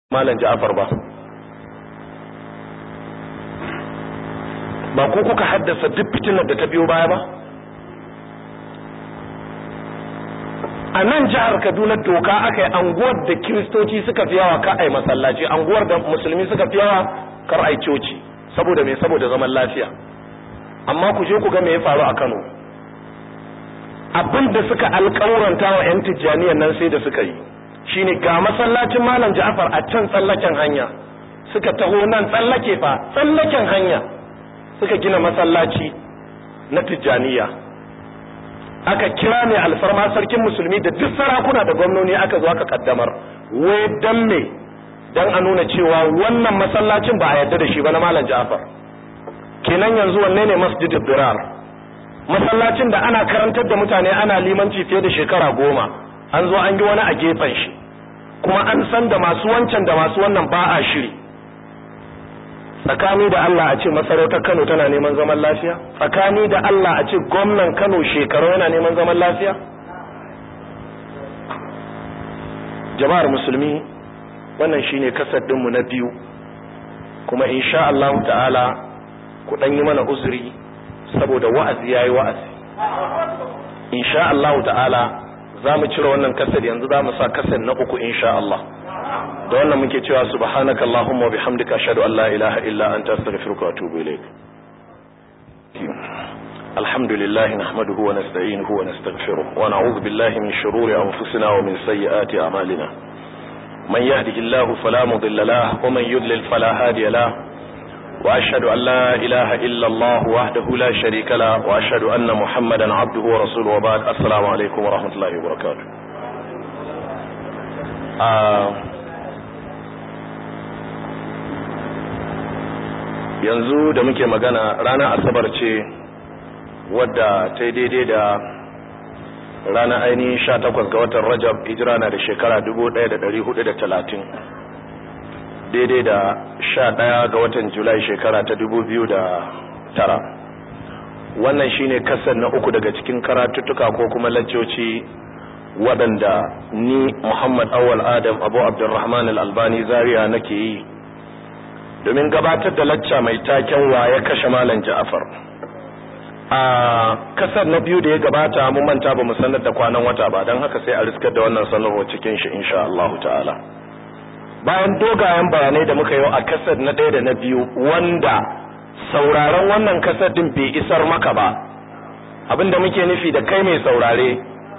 Malam Ja'far ba ku kuka haddasa duk fitinar da ta biyo baya ba? A nan jihar Kaduna doka aka yi anguwar da Kiristoci suka fi yawa ka ai masallaci, anguwar da musulmi suka fi yawa kar ai coci, saboda me? Saboda zaman lafiya. Amma ku je ku ga me ya faru a Kano. Abin da suka alƙawuranta wa 'yan Tijjaniyan nan sai da suka yi shine ga masallacin Malam Ja'far a can tsallaken hanya, suka taho nan tsallake fa tsallaken hanya suka gina masallaci na Tijjaniya. Aka kira ne alfarma sarkin musulmi da duk sarakuna da gwamnoni aka zo aka kaddamar. Wai dan me? Dan a nuna cewa wannan masallacin ba a yarda da shi ba na Malam Ja'far. Kenan yanzu wanne ne Masjidul Dirar? Masallacin da ana karantar da mutane, ana limanci fiye da shekara 10, an zo an yi wani a gefen shi, kuma an san da masu wancan da masu wannan ba a shiri. Tsakani da Allah a ce masarautar Kano tana neman zaman lafiya? Tsakani da Allah a ce gwamnan Kano shekaru yana neman zaman lafiya? Jama'ar musulmi, wannan shine kasar dinmu na biyu, kuma insha Allah ta'ala ku dan yi mana uzuri saboda wa'azi yayi wa'azi. Insha Allah ta'ala za mu cire wannan kasar, yanzu za mu sa kasar na uku insha Allah. Da wannan muke cewa subhanaka allahumma wa bihamdika ashhadu an la ilaha illa anta astaghfiruka wa atubu ilaik. Alhamdulillah nahmaduhu wa nasta'inuhu wa nastaghfiruh wa na'udhu billahi min shururi anfusina wa min sayyiati a'malina. Man yahdihillahu fala mudilla lahu wa man yudlil fala hadiya lahu. وأشهد أن لا إله إلا الله وحده لا شريك له وأشهد أن محمدا عبده ورسوله وبعد. السلام عليكم ورحمة الله وبركاته. yanzu da muke magana ranar asabar ce wadda ta yi daidai da ranar ainihin 18 ga watan Rajab, hijira na da shekara 1430, daidai da 11 ga watan Julai shekara ta 2009. Wannan shine kasar na uku daga cikin karatuttuka ko kuma laccoci waɗanda ni Muhammad Awwal Adam Abu Abdurrahman Al-Albani Zaria nake yi domin gabatar da lacca mai taken wa ya kashe Malam Ja'far. A kasar na biyu da ya gabata mun manta ba mu sanar da kwanan wata ba, don haka sai a riskar da wannan sanarwa cikin shi insha Allah ta'ala. Bayan dogayen bayanai da muka yi a kasar na ɗaya da na biyu, wanda sauraron wannan kasar din bai isar maka ba, abinda muke nufi da kai mai saurare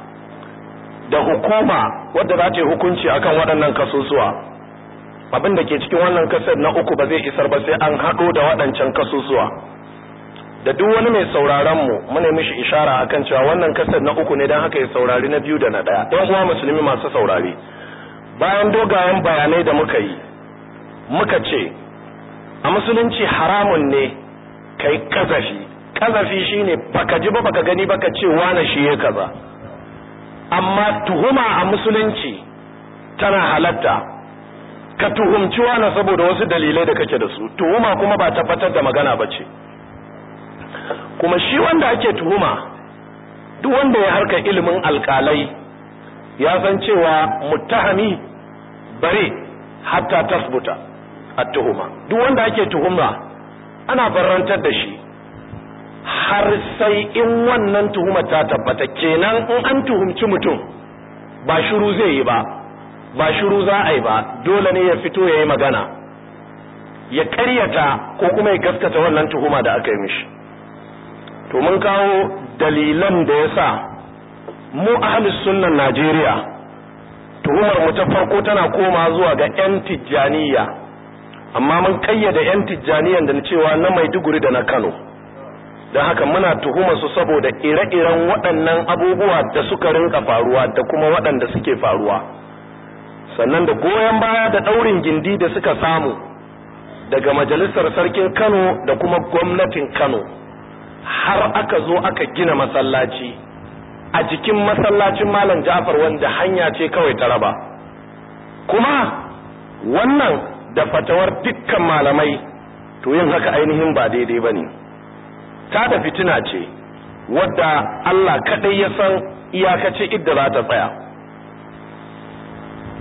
da hukuma wadda za ta yi hukunci akan waɗannan kasusuwa, abinda ke cikin wannan kasar na uku ba zai isar ba sai an haɗo da waɗancan kasusuwa. Da duk wani mai sauraron mu muna mishi ishara akan cewa wannan kasar na uku ne, don haka ya saurari na biyu da na ɗaya. Ɗan uwa musulmi masu saurare, bayan dogayen bayanai da muka yi, muka ce a musulunci haramun ne kai kazafi. Kazafi shine baka ji ba baka gani baka ce wani shi ya kaza. Amma tuhuma a musulunci tana halatta. Ka tuhumci wani saboda wasu dalilai da kake da su. Tuhuma kuma ba tabbatar da magana bace. Kuma shi wanda ake tuhuma, duk wanda ya harka ilimin alƙalai ya san cewa muttahami bare hatta tasbuta at-tuhuma. Duk wanda ake tuhuma ana barrantar da shi har sai in wannan tuhuma ta tabbata. Kenan in an tuhumci mutum ba shiru zai yi ba, ba shiru za a yi ba, dole ne ya fito ya yi magana, ya ƙaryata ko kuma ya gaskata wannan tuhuma da aka yi mishi. To mun kawo dalilan da yasa mu ahlus sunnan Najeriya tuhumar mu ta farko tana koma zuwa ga 'yan Tijjaniya, amma mun kayyade 'yan Tijjaniyan da cewa na Maiduguri da na Kano. Don haka muna tuhuma su saboda ire-iren waɗannan abubuwa da suka rinka faruwa da kuma waɗanda suke faruwa, sannan da goyon baya da ɗaurin gindi da suka samu daga majalisar sarkin Kano da kuma gwamnatin Kano, har aka zo aka gina masallaci a jikin masallacin Malam Ja'far wanda hanya ce kawai ta raba. Kuma wannan da fatawar dukkan malamai, to yin haka ainihin ba daidai bane. Ta da fitina ce wadda Allah kadai ya san iyakace idda za ta tsaya.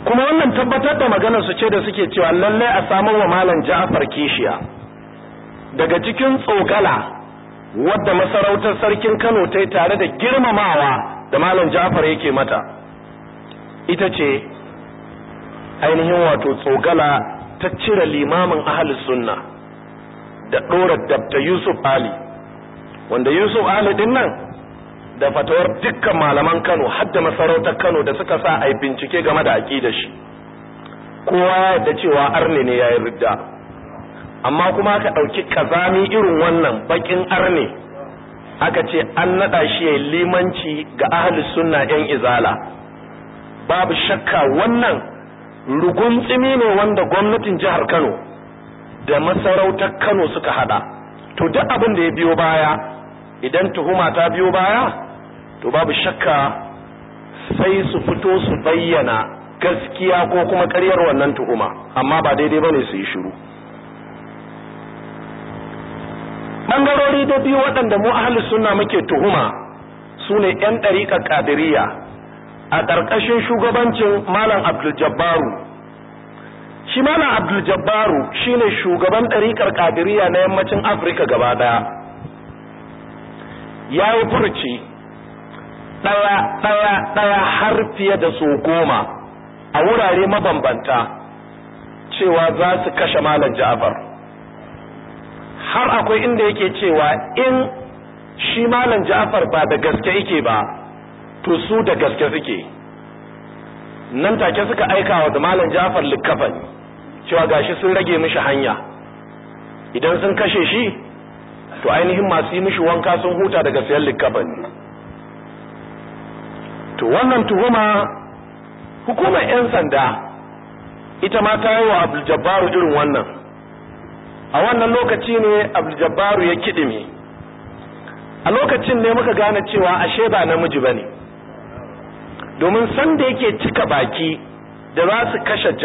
kuma wannan tabbatar da maganar su ce da suke cewa lalle a samu wa malam Ja'far kishiya daga cikin tsokala wadda masarautar sarkin Kano ta yi tare da girmamawa da malam Ja'far yake mata ita ce ainihin wato tsokala ta cire limamin ahlus sunna da dora Dr. Yusuf Ali wanda Yusuf Ali din nan da fatawar dukkan malaman Kano har da masarautar Kano da suka sa ai bincike game da aqidar shi kowa da cewa arne ne yayin ridda amma kuma aka dauki kazami irin wannan bakin arne aka ce an nada shi yayin limanci ga ahlus sunna yan izala babu shakka wannan ruguntsimi ne wanda gwamnatin jihar Kano da masarautar Kano suka hada to duk abin da ya biyo baya idan tuhuma ta biyo baya to babu shakka sai su fito su bayyana gaskiya ko kuma ƙaryar wannan tuhuma amma ba daidai bane su yi shiru bangarori da biyu waɗanda mu ahlus sunna muke tuhuma sune ƴan ɗariƙar Qadiriyya a ƙarƙashin shugabancin Malam Abdul Jabbaru shi Malam Abdul Jabbaru shine shugaban ɗariƙar Qadiriyya na yammacin Afirka gaba ɗaya yayi furci ɗaya har fiye da su 10 a wurare mabambanta cewa za su kashe Malam Ja'far har akwai inda yake cewa in shi Malam Ja'far ba da gaske yake ba to su da gaske suke nan take suka aika wa Malam Ja'far likafani cewa gashi sun rage mishi hanya idan sun kashe shi to ainihin masu yi mishi wanka sun huta daga sayan likafani to wannan tuhuma hukumar 'yan sanda ita ma ta yi wa Abdul Jabbaru irin wannan a wannan lokaci ne Abdul Jabbaru ya kidime a lokacin ne muka gane cewa ashe ba namiji bane domin san da yake cika baki da za su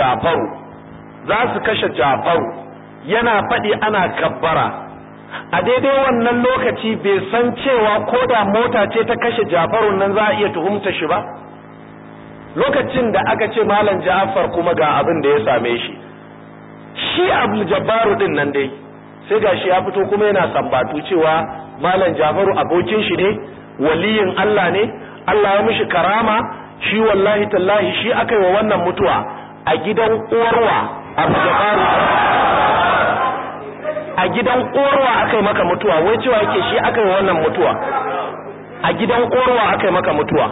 kashe Jafaru yana faɗi ana kabbara a daidai wannan lokaci bai san cewa ko da mota ce ta kashe Jafaru nan za a iya tuhumta shi ba lokacin da aka ce Malam Ja'far kuma ga abin da ya same shi Abdul Jabbaru din nan dai sai gashi ya fito kuma yana sambatu cewa Malam Ja'faru abokin shi ne waliyin Allah ne Allah ya mishi karama shi wallahi tallahi shi aka yi wa wannan mutuwa a gidan uwarwa Abdul Jabbaru a gidan uwarwa aka yi maka mutuwa wai cewa yake shi aka yi wannan mutuwa a gidan uwarwa aka yi maka mutuwa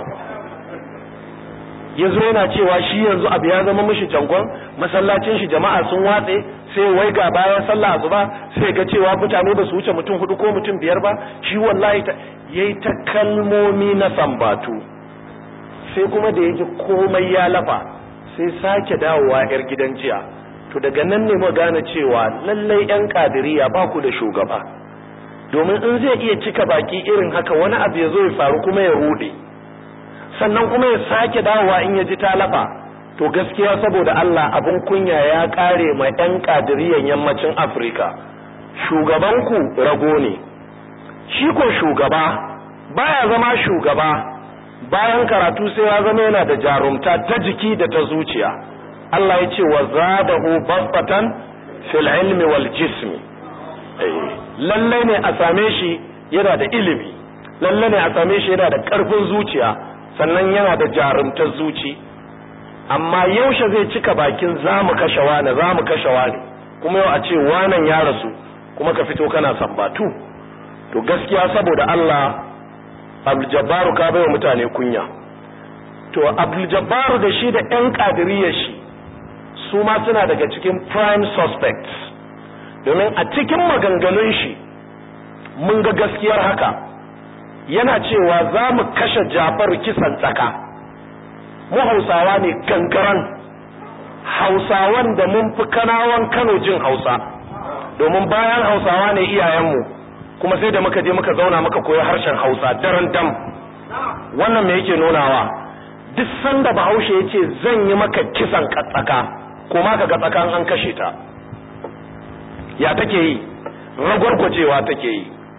yazo yana cewa shi yanzu abu ya zama mishi jangon masallacin shi jama'a sun watse sai wai ga bayan sallah azuba sai ga cewa mutane ba su wuce mutum 4 ko mutum 5 ba shi wallahi yayi ta kalmomi na sambatu sai kuma da yaji komai ya lafa sai sake dawowa yar gidan jiya to daga nan ne mu gane cewa lallai yan Qadiriyya ba ku da shugaba domin in zai iya cika baki irin haka wani abu ya zo ya faru kuma ya rude sannan kuma ya sake dawowa in ya ji talafa to gaskiya saboda Allah abun kunya ya kare ma yan Qadiriyyan yammacin Afirka shugabanku rago ne shi ko shugaba baya zama shugaba bayan karatu sai ya zama yana da jarumta ta jiki da ta zuciya Allah ya ce wa zadahu basatan fil ilmi wal jismi lalle ne a same shi yana da ilimi lalle ne a same shi yana da karfin zuciya sannan yana da jarumtar zuci amma yaushe zai cika bakin zamu kashe wani kuma yau a ce wanan ya rasu kuma ka fito kana sambatu to gaskiya saboda Allah Abdul Jabbaru ka bai wa mutane kunya to Abdul Jabbaru da shi da ƴan Qadiriyya shi su ma suna daga cikin prime suspects domin a cikin maganganun shi mun ga gaskiyar haka yana cewa za mu kashe Jafaru kisan tsaka mu Hausawa ne gangaran Hausawan da mun fi Kanawan Kano jin Hausa domin bayan Hausawa ne iyayenmu kuma sai da muka je muka zauna muka koyi harshen Hausa daren dam wannan me yake nunawa duk sanda Bahaushe yace zan yi maka kisan tsaka kuma kaga tsakan an kashe ta ya take yi ragwargwajewa take yi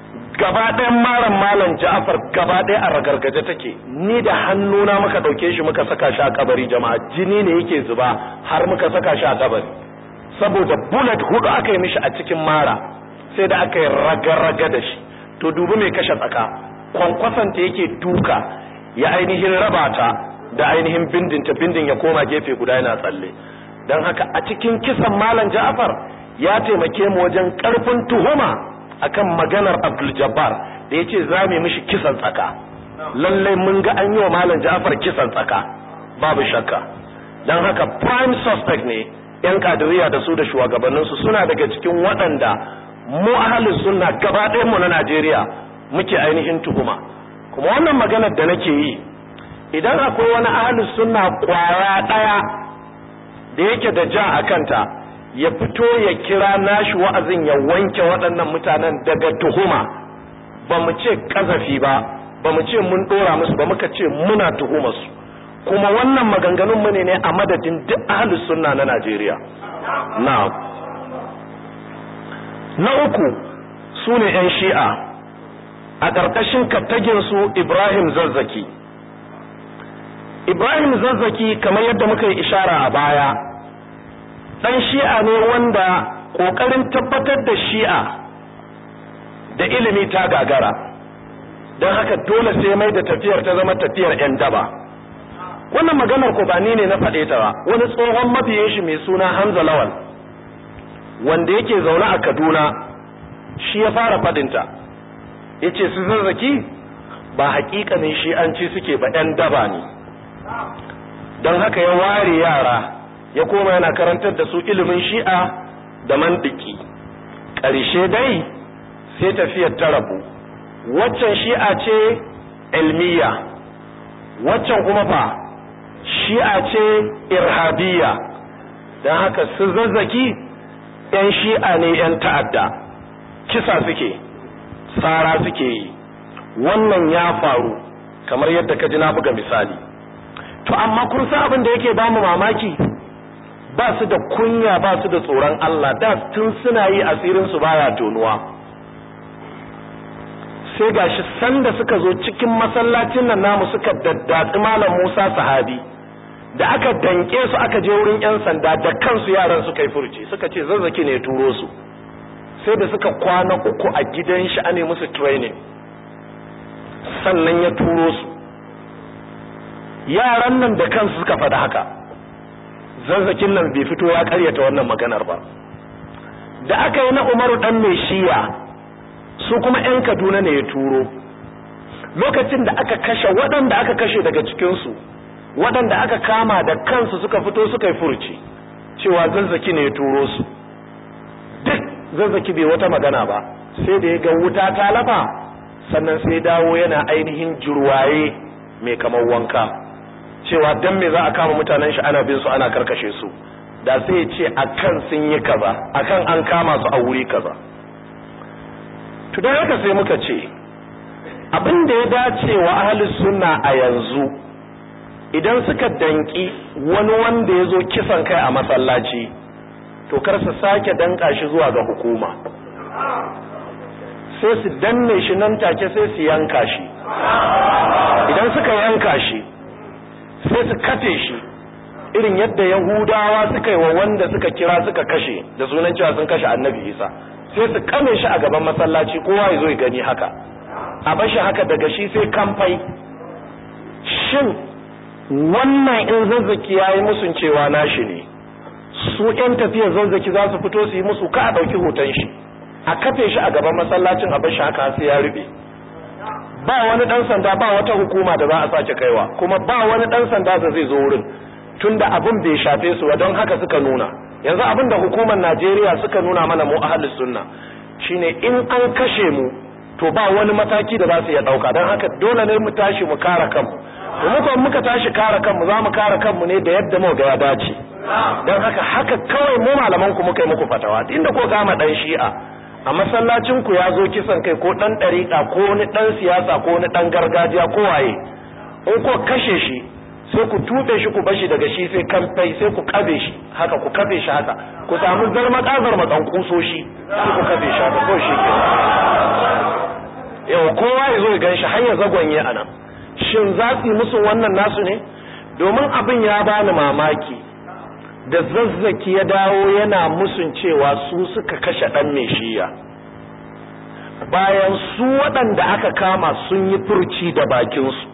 gaba ɗayan malam Ja'far gaba ɗaya a ragargaje take, ni da hannuna muka ɗauke shi muka saka shi a kabari jama'a, jini ne yake zuba har muka saka shi a kabari saboda bullet hudu aka yi mishi a cikin mara sai da aka yi raga-raga da shi. To dubi mai kashe tsaka, kwankwasanta yake duka ya ainihin raba ta da ainihin bindin ya koma gefe guda yana tsalle. Don haka a cikin kisan malam Ja'far ya taimake mu wajen karfin tuhuma akan maganar Abdul Jabbar da yace za mu mishi kisan tsaka. Lalle mun ga an yi wa malam Ja'far kisan tsaka babu shakka. Dan haka prime suspect ne yan kadiriya da su da shugabannin su suna daga cikin waɗanda mu ahlus sunna gaba ɗayan mu na Najeriya muke ainihin tuhuma. Kuma wannan maganar da nake yi, idan akwai wani ahlus sunna kwaya ɗaya da yake da ja a kanta, ya fito ya kira nashi wa'azin ya wanke waɗannan mutanen daga tuhuma. Ba mu ce kazafi ba mu ce mun dora musu ba, muka ce muna tuhuma su. Kuma wannan maganganun mu ne a madadin duk ahlus sunna na Najeriya. Na uku sune yan Shi'a a ƙarƙashin kattagin su Ibrahim Zazzaki. Ibrahim Zazzaki kamar yadda muka yi ishara a baya, dan Shi'a ne wanda kokarin tabbatar da Shi'a da ilimi ta gagara, don haka dole sai mai da tafiyar ta zama tafiyar yan daba. Wannan maganar ko ba ni ne na faɗe ta ba, wani tsohon mabiyin shi mai suna Hamza Lawal wanda yake zaune a Kaduna shi ya fara faɗinta. Yace su Zazzaki ba haƙiƙanin Shi'anci suke ba, yan daba ne. Don haka ya ware yara ya koma yana karantar da su ilimin Shi'a da mantiki. Ƙarshe dai sai tafiyar ta rabu, waccan Shi'a ce ilmiya, waccan kuma fa Shi'a ce irhabiyya. Don haka su Zazzaki yan Shi'a ne yan ta'adda, kisa suke, tsara suke yi. Wannan ya faru kamar yadda ka ji na buga misali. To amma kun san abin da yake bamu mamaki, ba su da kunya, ba su da tsoron Allah, da tun suna yi asirin su baya tonuwa. Sai gashi sanda suka zo cikin masallacin nan namu suka daddatsi malam Musa Sahabi, da aka danke su aka je wurin yan sanda da kansu yaran suka yi furci, suka ce Zazzaki ne ya turo su. Sai da suka kwana uku a gidan shi ane musu training, sannan ya turo su. Yaran nan da kansu suka faɗa haka. Zazzakin nan bai fito ya karyata wannan maganar ba. Da aka yi na Umaru dan mai Shi'a, su kuma yan Kaduna ne ya turo. Lokacin da aka kashe waɗanda aka kashe daga cikinsu, waɗanda aka kama da kansu suka fito suka yi furci cewa Zazzaki ne ya turo su. Duk Zazzaki bai wata magana ba, sai da ya ga wuta ta lafa, sannan sai dawo yana ainihin jirwaye mai kamar wanka, cewa dan me za a kama mutanen shi ana bin su ana karkashe su, da sai ya ce akan sun yi kaza, akan an kama su a wuri kaza. To dan haka sai muka ce abin da ya dace wa ahlus sunna a yanzu, idan suka danki wani wanda ya zo kisan kai a masallaci, to kar su sake danka shi zuwa ga hukuma, sai su danne shi nan take, sai su yanka shi. Idan suka yanka shi sai su kafe shi irin yadda Yahudawa suka yi wa wanda suka kira suka kashe da sunan cewa sun kashe Annabi Isa, sai su kame shi a gaban masallaci, kowa ya zo ya gani haka, a bashi haka daga shi sai kamfai. Shin wannan in Zazzaki ya yi musun cewa nashi ne, su ƴan tafiyar Zazzaki za su fito su yi musu, ka a ɗauki hoton shi a kafe shi a gaban masallacin a bashi haka sai ya rube. Ba wani dan sanda, ba wata hukuma da za a sake kaiwa, kuma ba wani dan sanda da zai zo wurin, tunda abin bai shafe su ba. Don haka suka nuna, yanzu abin da hukumar Najeriya suka nuna mana mu ahlus sunna shine in an kashe mu to ba wani mataki da za su iya dauka. Don haka dole ne mu tashi mu kare kanmu. Kuma muka tashi kare kanmu, za mu kare kanmu ne da yadda mu ga ya dace. Don haka kawai mu malaman ku muka yi muku fatawa, inda ko kama dan Shi'a a masallacin ku ya zo kisan kai, ko dan dariƙa ko wani dan siyasa ko wani dan gargajiya ko waye, in ko kashe shi sai ku tube shi ku bashi daga shi sai kamfai, sai ku kabe shi haka, ku kabe shi haka, ku samu zarmatsan kusoshi sai ku kabe shi haka, ko shi ke. yau kowa ya zo ya ganshi har ya zagonye a nan. Shin za su yi musu wannan nasu ne? Domin abin ya bani mamaki da Zazzaki ya dawo yana musun cewa su suka kashe dan mai shiya, bayan su waɗanda aka kama sun yi furci da bakinsu,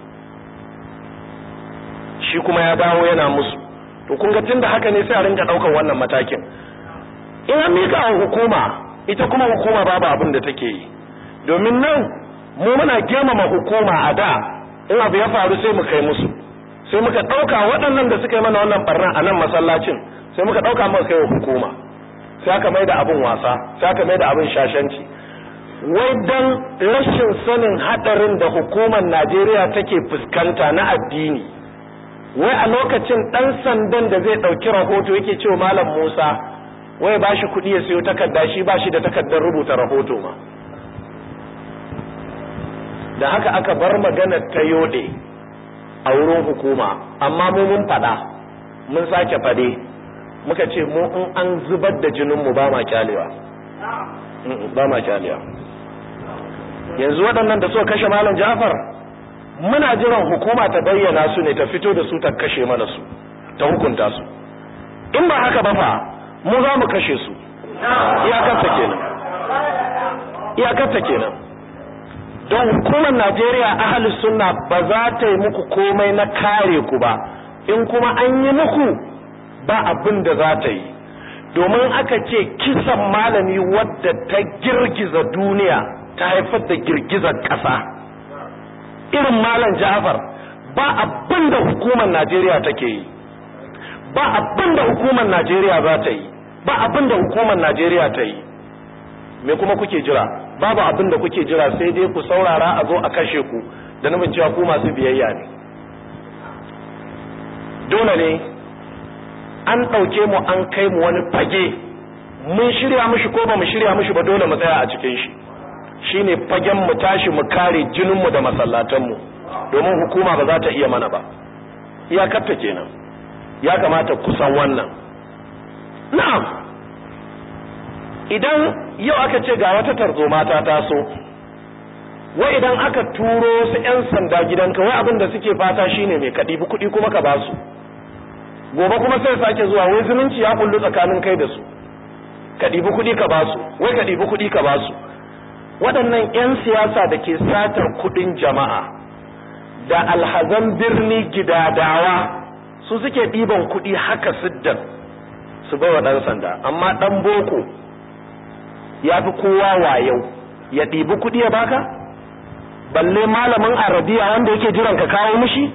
shi kuma ya dawo yana musu. To kun ga tunda haka ne sai a rinka ɗaukar wannan matakin. In an mika wa hukuma, ita kuma hukuma babu abin da take yi, domin nan mu muna girmama hukuma a da, in abu ya faru sai mu kai musu, sai muka ɗauka waɗannan da suka yi mana wannan barna a nan masallacin, sai muka ɗauka muka kai wa hukuma, sai aka mai da abin wasa, sai aka mai da abin shashanci. Wai dan rashin sanin haɗarin da hukumar Najeriya take fuskanta na addini, wai a lokacin ɗan sandan da zai ɗauki rahoto yake cewa Malam Musa wai ba shi kuɗi ya sayo takarda, shi ba shi da takardar rubuta rahoto ma. Da haka aka bar magana ta yode a wurin hukuma, amma mu mun faɗa, mun sake faɗe, muka ce mu in an zubar da jininmu ba ma kyalewa, ba ma kyalewa. Yanzu waɗannan da suka kashe Malam Ja'far, muna jiran hukuma ta bayyana su ne, ta fito da su, ta kashe mana su, ta hukunta su. In ba haka ba fa mu za mu kashe su. Iyakarta kenan, iyakarta kenan. Don hukumar Najeriya Ahlus Sunna ba za ta yi muku komai na kare ku ba, in kuma an yi muku ba abin da za ta yi. Domin aka ce kisan malami wadda ta girgiza duniya, ta haifar da girgizar ƙasa, irin Malam Ja'far, ba abin da hukumar Najeriya take yi, ba abin da hukumar Najeriya za ta yi, ba abin da hukumar Najeriya ta yi. Me kuma kuke jira? Babu abin da kuke jira, sai dai ku saurara a zo a kashe ku da nufin cewa ku masu biyayya ne. Dole ne an ɗauke mu an kai mu wani fage, mun shirya mishi ko ba mu shirya mishi ba, dole mu tsaya a cikin shi. Shine fagen mu tashi mu kare jininmu da masallatanmu, domin hukuma ba za ta iya mana ba. Iyakarta kenan, ya kamata ku san wannan. Na'am, idan yau aka ce ga wata tarzoma ta taso, wai idan aka turo su 'yan sanda gidanka, wai abin da suke fata shine mai ka ɗibi kuɗi kuma ka ba su, gobe kuma sai sake zuwa, wai zumunci ya kullu tsakanin kai da su, ka ɗibi kuɗi ka ba su, wai ka ɗibi kuɗi ka ba su. Waɗannan 'yan siyasa da ke satar kuɗin jama'a da alhazan birni gidadawa, su suke ɗiban kuɗi haka siddan su bai wa ɗan sanda. Amma ɗan boko ya fi kowa wayau, ya ɗibi kuɗi ya baka, balle malamin arabiya wanda yake jiran ka kawo mishi.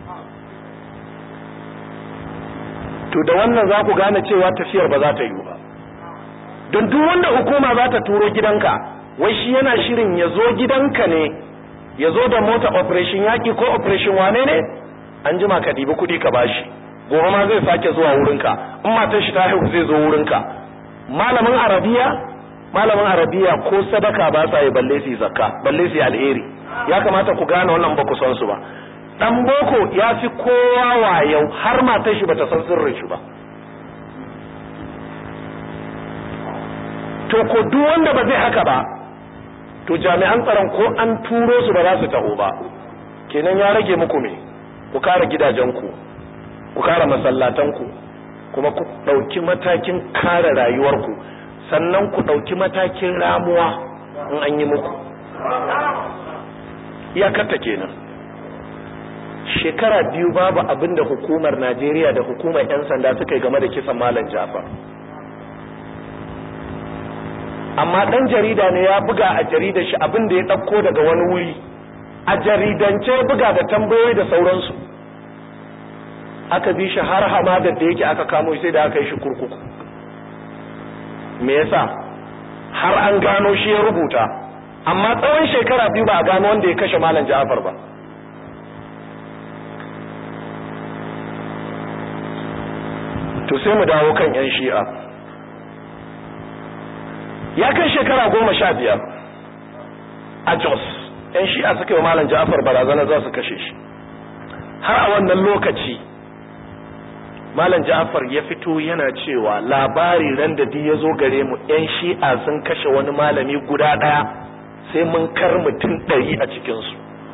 To da wannan za ku gane cewa tafiyar ba za ta yi ba, don duk wanda hukuma za ta turo gidanka, wai shi yana shirin ya zo gidanka ne, ya zo da mota operation yaƙi ko operation wane ne, an jima ka ɗibi kuɗi ka bashi, gobe ma zai sake zuwa wurinka, in matar shi ta haihu zai zo wurinka. Malamin arabiya ko sadaka ba sa yi, balle su zakka, balle su alheri. Ya kamata ku gane wannan, ba ku san su ba. Dan boko ya fi kowa wayau, har matar shi bata san sirrin shi ba. To ko duk wanda ba zai haka ba, to jami'an tsaron ko an turo su ba za su taho ba. Kenan ya rage muku me? Ku kare gidajenku, ku kare masallatanku, kuma ku ɗauki matakin kare rayuwarku, sannan ku ɗauki matakin ramuwa in an yi muku. Iyakarta kenan. Shekara 2 babu abin da hukumar Najeriya da hukumar 'yan sanda suka yi game da kisan Malam Ja'far. Amma ɗan jarida ne ya buga a jaridar shi abin da ya ɗauko daga wani wuri, a jaridance buga da tambayoyi da sauransu. Aka bi shi har hamadar da yake aka kamo sai da aka yi shi kurkuku. Me yasa? Har an gano shi ya rubuta, amma tsawon shekara 2 ba a gano wanda ya kashe Malam Ja'far ba. To sai mu dawo kan 'yan Shi'a. Ya kai shekara 15 a Jos, 'yan Shi'a suka yi Malam Ja'far barazana za su kashe shi. Har a wannan lokaci Malam Ja'far ya fito yana cewa labari ran da ya zo gare mu 'yan Shi'a sun kashe wani malami guda ɗaya sai mun kar mutum 100 a cikinsu.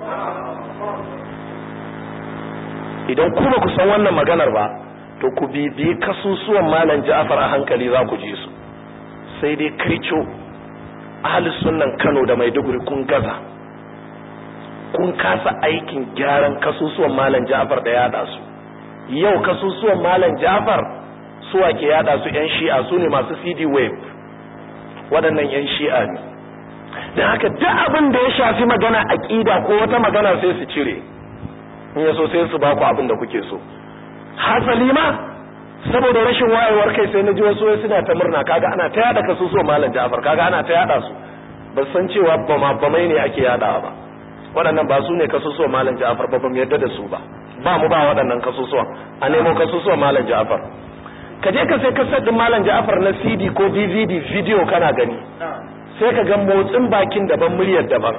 Idan ku ba ku san wannan maganar ba, to ku bibiyi kasusuwan Malam Ja'far a hankali za ku ji su. Sai dai kircho ahlus sunnan Kano da Maiduguri kun gaza, kun kasa aikin gyaran kasusuwan Malam Ja'far da yada su. Yau kasusuwan Malam Ja'far su ake yada su yan Shi'a, su ne masu CD wave, waɗannan yan Shi'a ne. Dan haka duk abin da ya shafi magana aqida ko wata magana sai su cire, in yaso sai su ba ku abin da kuke so. Hasali ma saboda rashin wayewar kai sai naji wasu suna ta murna, kaga ana ta yada kasusuwan Malam Ja'far, kaga ana ta yada su, ba san cewa bamai ne ake yadawa ba. Waɗannan ba su ne kasusuwan Malam Ja'far ba, mu yarda da su ba, ba mu ba waɗannan kasusuwan. A nemo kasusuwan Malam Ja'far, ka je ka sai kasar din Malam Ja'far na CD ko DVD video kana gani, sai ka ga motsin bakin daban, muryar daban.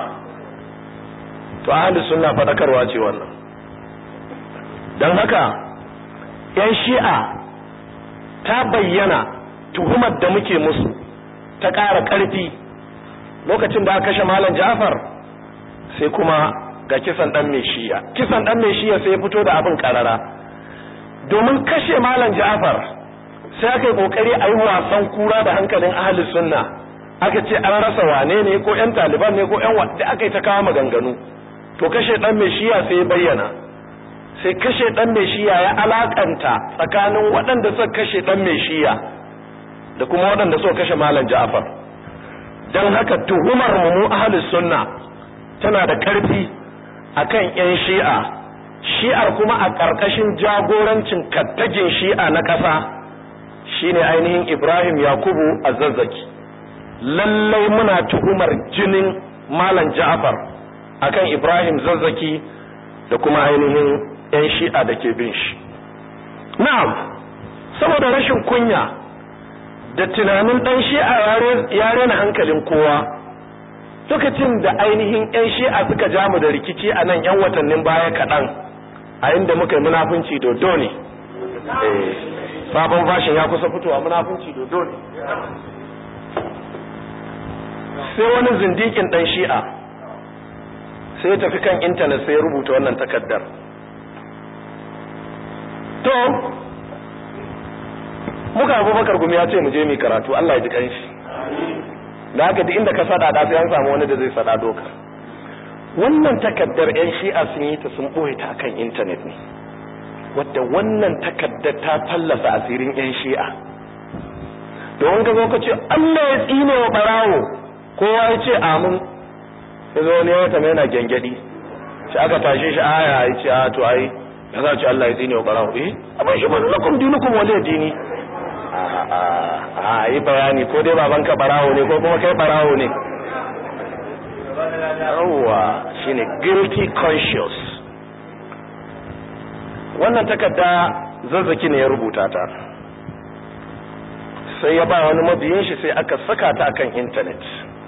To ahli sunna fadakarwa ce wannan. Dan haka yan Shi'a ta bayyana tuhumar da muke musu ta ƙara ƙarfi lokacin da aka kashe Malam Ja'far, sai kuma ga kisan dan mai Shi'a. Kisan dan mai Shi'a sai ya fito da abin karara. Domin kashe Malam Ja'far sai aka yi kokari a yi wasan kura da hankalin ahli sunna, aka ce an rasa wane ne, ko yan Taliban ne, ko yan wadda aka yi ta kawo maganganu. To kashe dan mai Shi'a sai ya bayyana, sai kashe dan mai Shi'a ya alakanta tsakanin waɗanda suka kashe dan mai Shi'a da kuma waɗanda suka kashe Malam Ja'far. Dan haka tuhumar mu ahlus sunna tana da ƙarfi akan yan Shi'a. Shi'ar kuma a ƙarƙashin jagorancin kattagin Shi'a na ƙasa shine ainihin Ibrahim Yakubu Az-Zazzaki. Lallai muna tuhumar jinin Malam Ja'far akan Ibrahim Zazzaki da kuma ainihin yan Shi'a da ke bin shi. Na'am, saboda rashin kunya da tunanin dan Shi'a ya rena hankalin kowa, lokacin da ainihin yan Shi'a suka ja mu da rikici a nan yan watannin baya kaɗan, a inda muka yi munafunci dodo ne. Sabon fashin ya kusa fitowa, munafunci dodo ne. Sai wani zindikin dan Shi'a sai ya tafi kan intanet sai ya rubuta wannan takaddar. To muka Abubakar Gumi ya ce mu je mu karatu, Allah ya ji kanshi. Da haka duk inda ka sada da sai an samu wani da zai sada doka. Wannan takaddar yan Shi'a sun yi ta, sun boye ta kan intanet ne, wadda wannan takaddar ta fallasa asirin yan Shi'a. Don ka zo ka ce Allah ya tsine wa barawo, kowa ya ce amin, sai zo ne wata mai yana gengedi, sai aka tashe shi aya ya ce a to ai ya za ce Allah ya tsine wa barawo, abin shi ba lakum dinukum waliya dini. Yi bayani, ko dai babanka barawo ne ko kuma kai barawo ne. Yawwa, shine guilty conscious. Wannan takarda Zazzaki ne ya rubuta ta, sai ya ba wani mabiyin shi, sai aka saka ta kan intanet.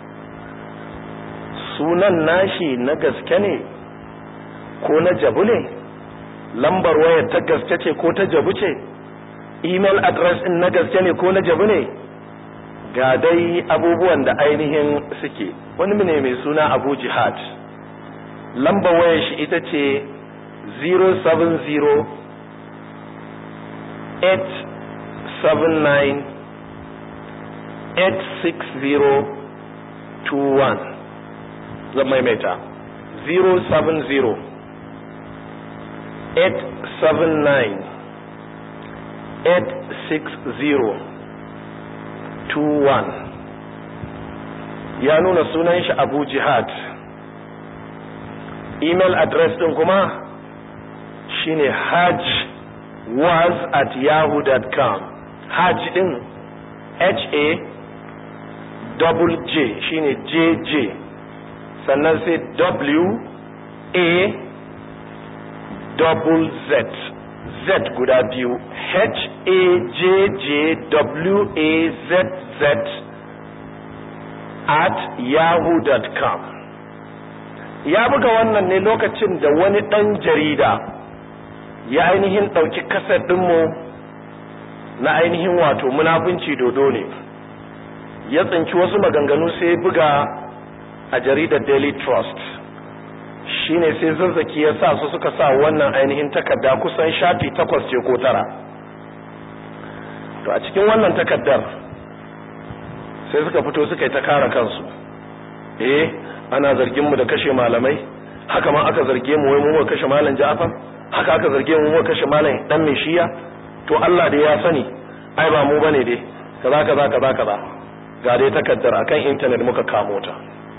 Sunan nashi na gaske ne ko na jabu ne? Lambar wayar ta gaske ce ko ta jabu ce? Email address din na gaske ne ko na jabu ne? Ga dai abubuwan da ainihin suke. Wani ne mai suna Abu Jihad, lambar wayar shi ita ce 070 879 86021. Zan maimaita 070 879 86021. Ya nuna sunan shi Abu Jihad. Email address din kuma shine hajwaz@yahoo.com. Hajj din HAJJ shine JJ, sannan sai WAZZ, Z guda biyu, HAJJWAZZ@yahoo.com. Ya buga wannan ne lokacin da wani ɗan jarida ya ainihin ɗauki kasar ɗinmu na ainihin wato munafunci dodo ne, ya tsinci wasu maganganu sai buga a jaridar Daily Trust. Shine sai Zazzaki ya sa su suka sa wannan ainihin takarda kusan shafi 8 ce ko 9. To a cikin wannan takardar sai suka fito suka yi ta kare kansu. Ana zargin mu da kashe malamai, haka ma aka zarge mu wai mu kashe malam Ja'far, haka aka zarge mu kashe malam dan Meshiya. To Allah dai ya sani, ai ba mu bane dai, kaza. Ga dai takaddar akan internet muka kamo ta.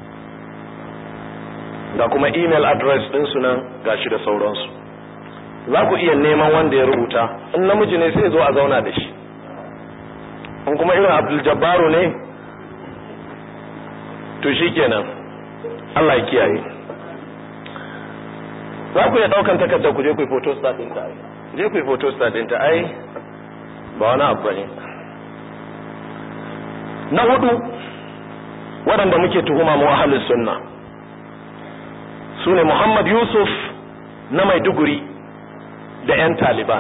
Ga kuma email address din su nan gashi da sauransu. Za ku iya neman wanda ya rubuta, in namiji ne sai zo a zauna da shi. In kuma irin Abdul Jabbaru ne, to shikenan. Allah ya kiyaye. Za ku iya daukan takardar ku je ku yi photo start din ta ai. Je ku yi photo start din ta ai. Ba wani abu ne. Na hudu waɗanda muke tuhuma mu ahlus sunna sune Muhammad Yusuf na Maiduguri da ƴan Taliban.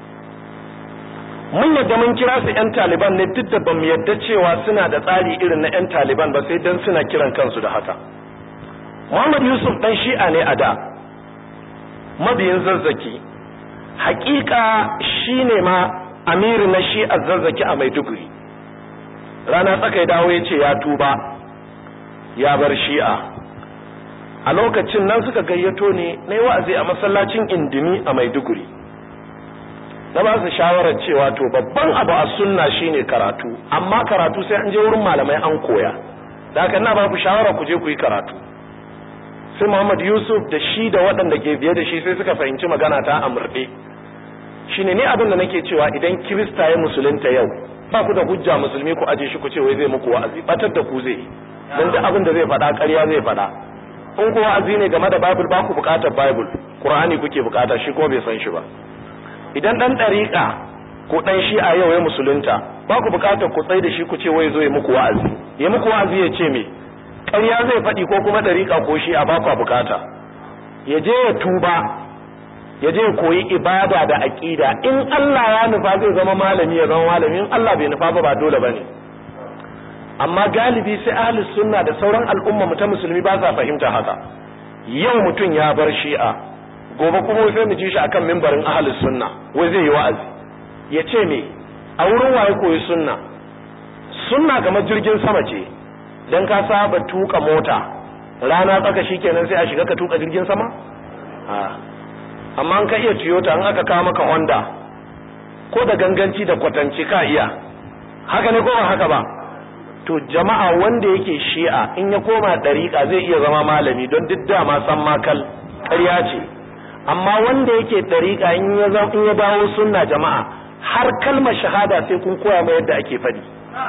Mun yadda mun kira su ƴan Taliban ne duk da bamu yadda cewa suna da tsari irin na ƴan Taliban ba, sai dan suna kiran kansu da haka. Muhammad Yusuf dan Shi'a ne a da, mabiyin Zazzaki, hakika shine ma amiri na Shi'a Zazzaki a Maiduguri. Rana tsaka ya dawo ya ce ya tuba ya bar Shi'a. A lokacin nan suka gayyato ne na yi wa'azi a masallacin Indimi a Maiduguri. Na ba su shawarar cewa to babban abu a sunna shine karatu, amma karatu sai an je wurin malamai an koya. Da haka na ba ku shawara ku je ku yi karatu. Sai Muhammad Yusuf da shi da waɗanda ke biye da shi sai suka fahimci magana ta a murɗe. Shine ne abin da nake cewa idan Kirista ya musulunta yau, ba ku da hujja musulmi ku aje shi ku ce wai zai muku wa'azi, batar da ku zai. Dan duk abin da zai faɗa ƙarya zai faɗa. In ku wa'azi ne game da Bible ba ku buƙatar Bible, Qur'ani kuke buƙata, shi ko bai san shi ba. Idan dan ɗariƙa ko dan Shi'a yau ya musulunta, ba ku buƙatar ku tsai da shi ku ce wai zo ya muku wa'azi. Ya muku wa'azi ya ce me? Ƙarya zai faɗi ko kuma ɗariƙa ko Shi'a ba ku buƙata. Ya je ya tuba, ya je koyi ibada da aqida. In Allah ya nufa zai zama malami ya zama malami, in Allah bai nufa ba dole bane. Amma galibi sai ahlus sunna da sauran al'umma mu ta musulmi ba sa fahimta haka. Yau mutun ya bar Shi'a, gobe kuma sai mu ji shi akan mimbarin ahlus sunna wai zai yi wa'azi. Ya ce me? A wurin waye koyi sunna? Sunna kamar jirgin sama ce. Dan ka saba tuka mota, rana tsaka shikenan sai a shiga ka tuka jirgin sama? Amma an ka iya Toyota, an aka kawo maka Honda, ko da ganganci da kwatanci ka iya. Haka ne ko ba haka ba? To jama'a wanda yake Shi'a in ya koma dariƙa zai iya zama malami don duk dama san makal ƙarya ce. Amma wanda yake dariƙa in ya dawo sunna jama'a har kalmar shahada sai kun koya mai yadda ake faɗi.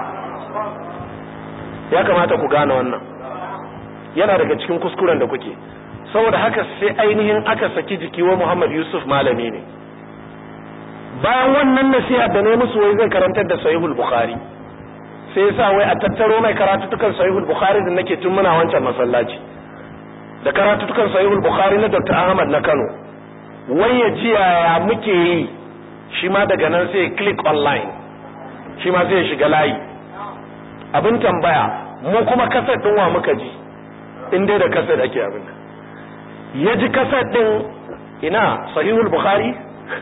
Ya kamata ku gane wannan. Yana daga cikin kuskuren da kuke. Saboda haka sai ainihin aka saki jiki wa Muhammad Yusuf malami ne. Bayan wannan nasiha da ne musu wai zai karantar da Sahihul Bukhari, sai yasa wai a tattaro mai karatutukan Sahihul Bukhari da nake tun muna wancan masallaci, da karatutukan Sahihul Bukhari na Dr. Ahmad na Kano, wai ya ji yaya muke yi. Shi ma daga nan sai click online, shi ma sai ya shiga layi. Abin tambaya, mu kuma kasar din wa muka ji, in dai da kasar ake abin nan. Ya ji kasar din ina Sahihul Bukhari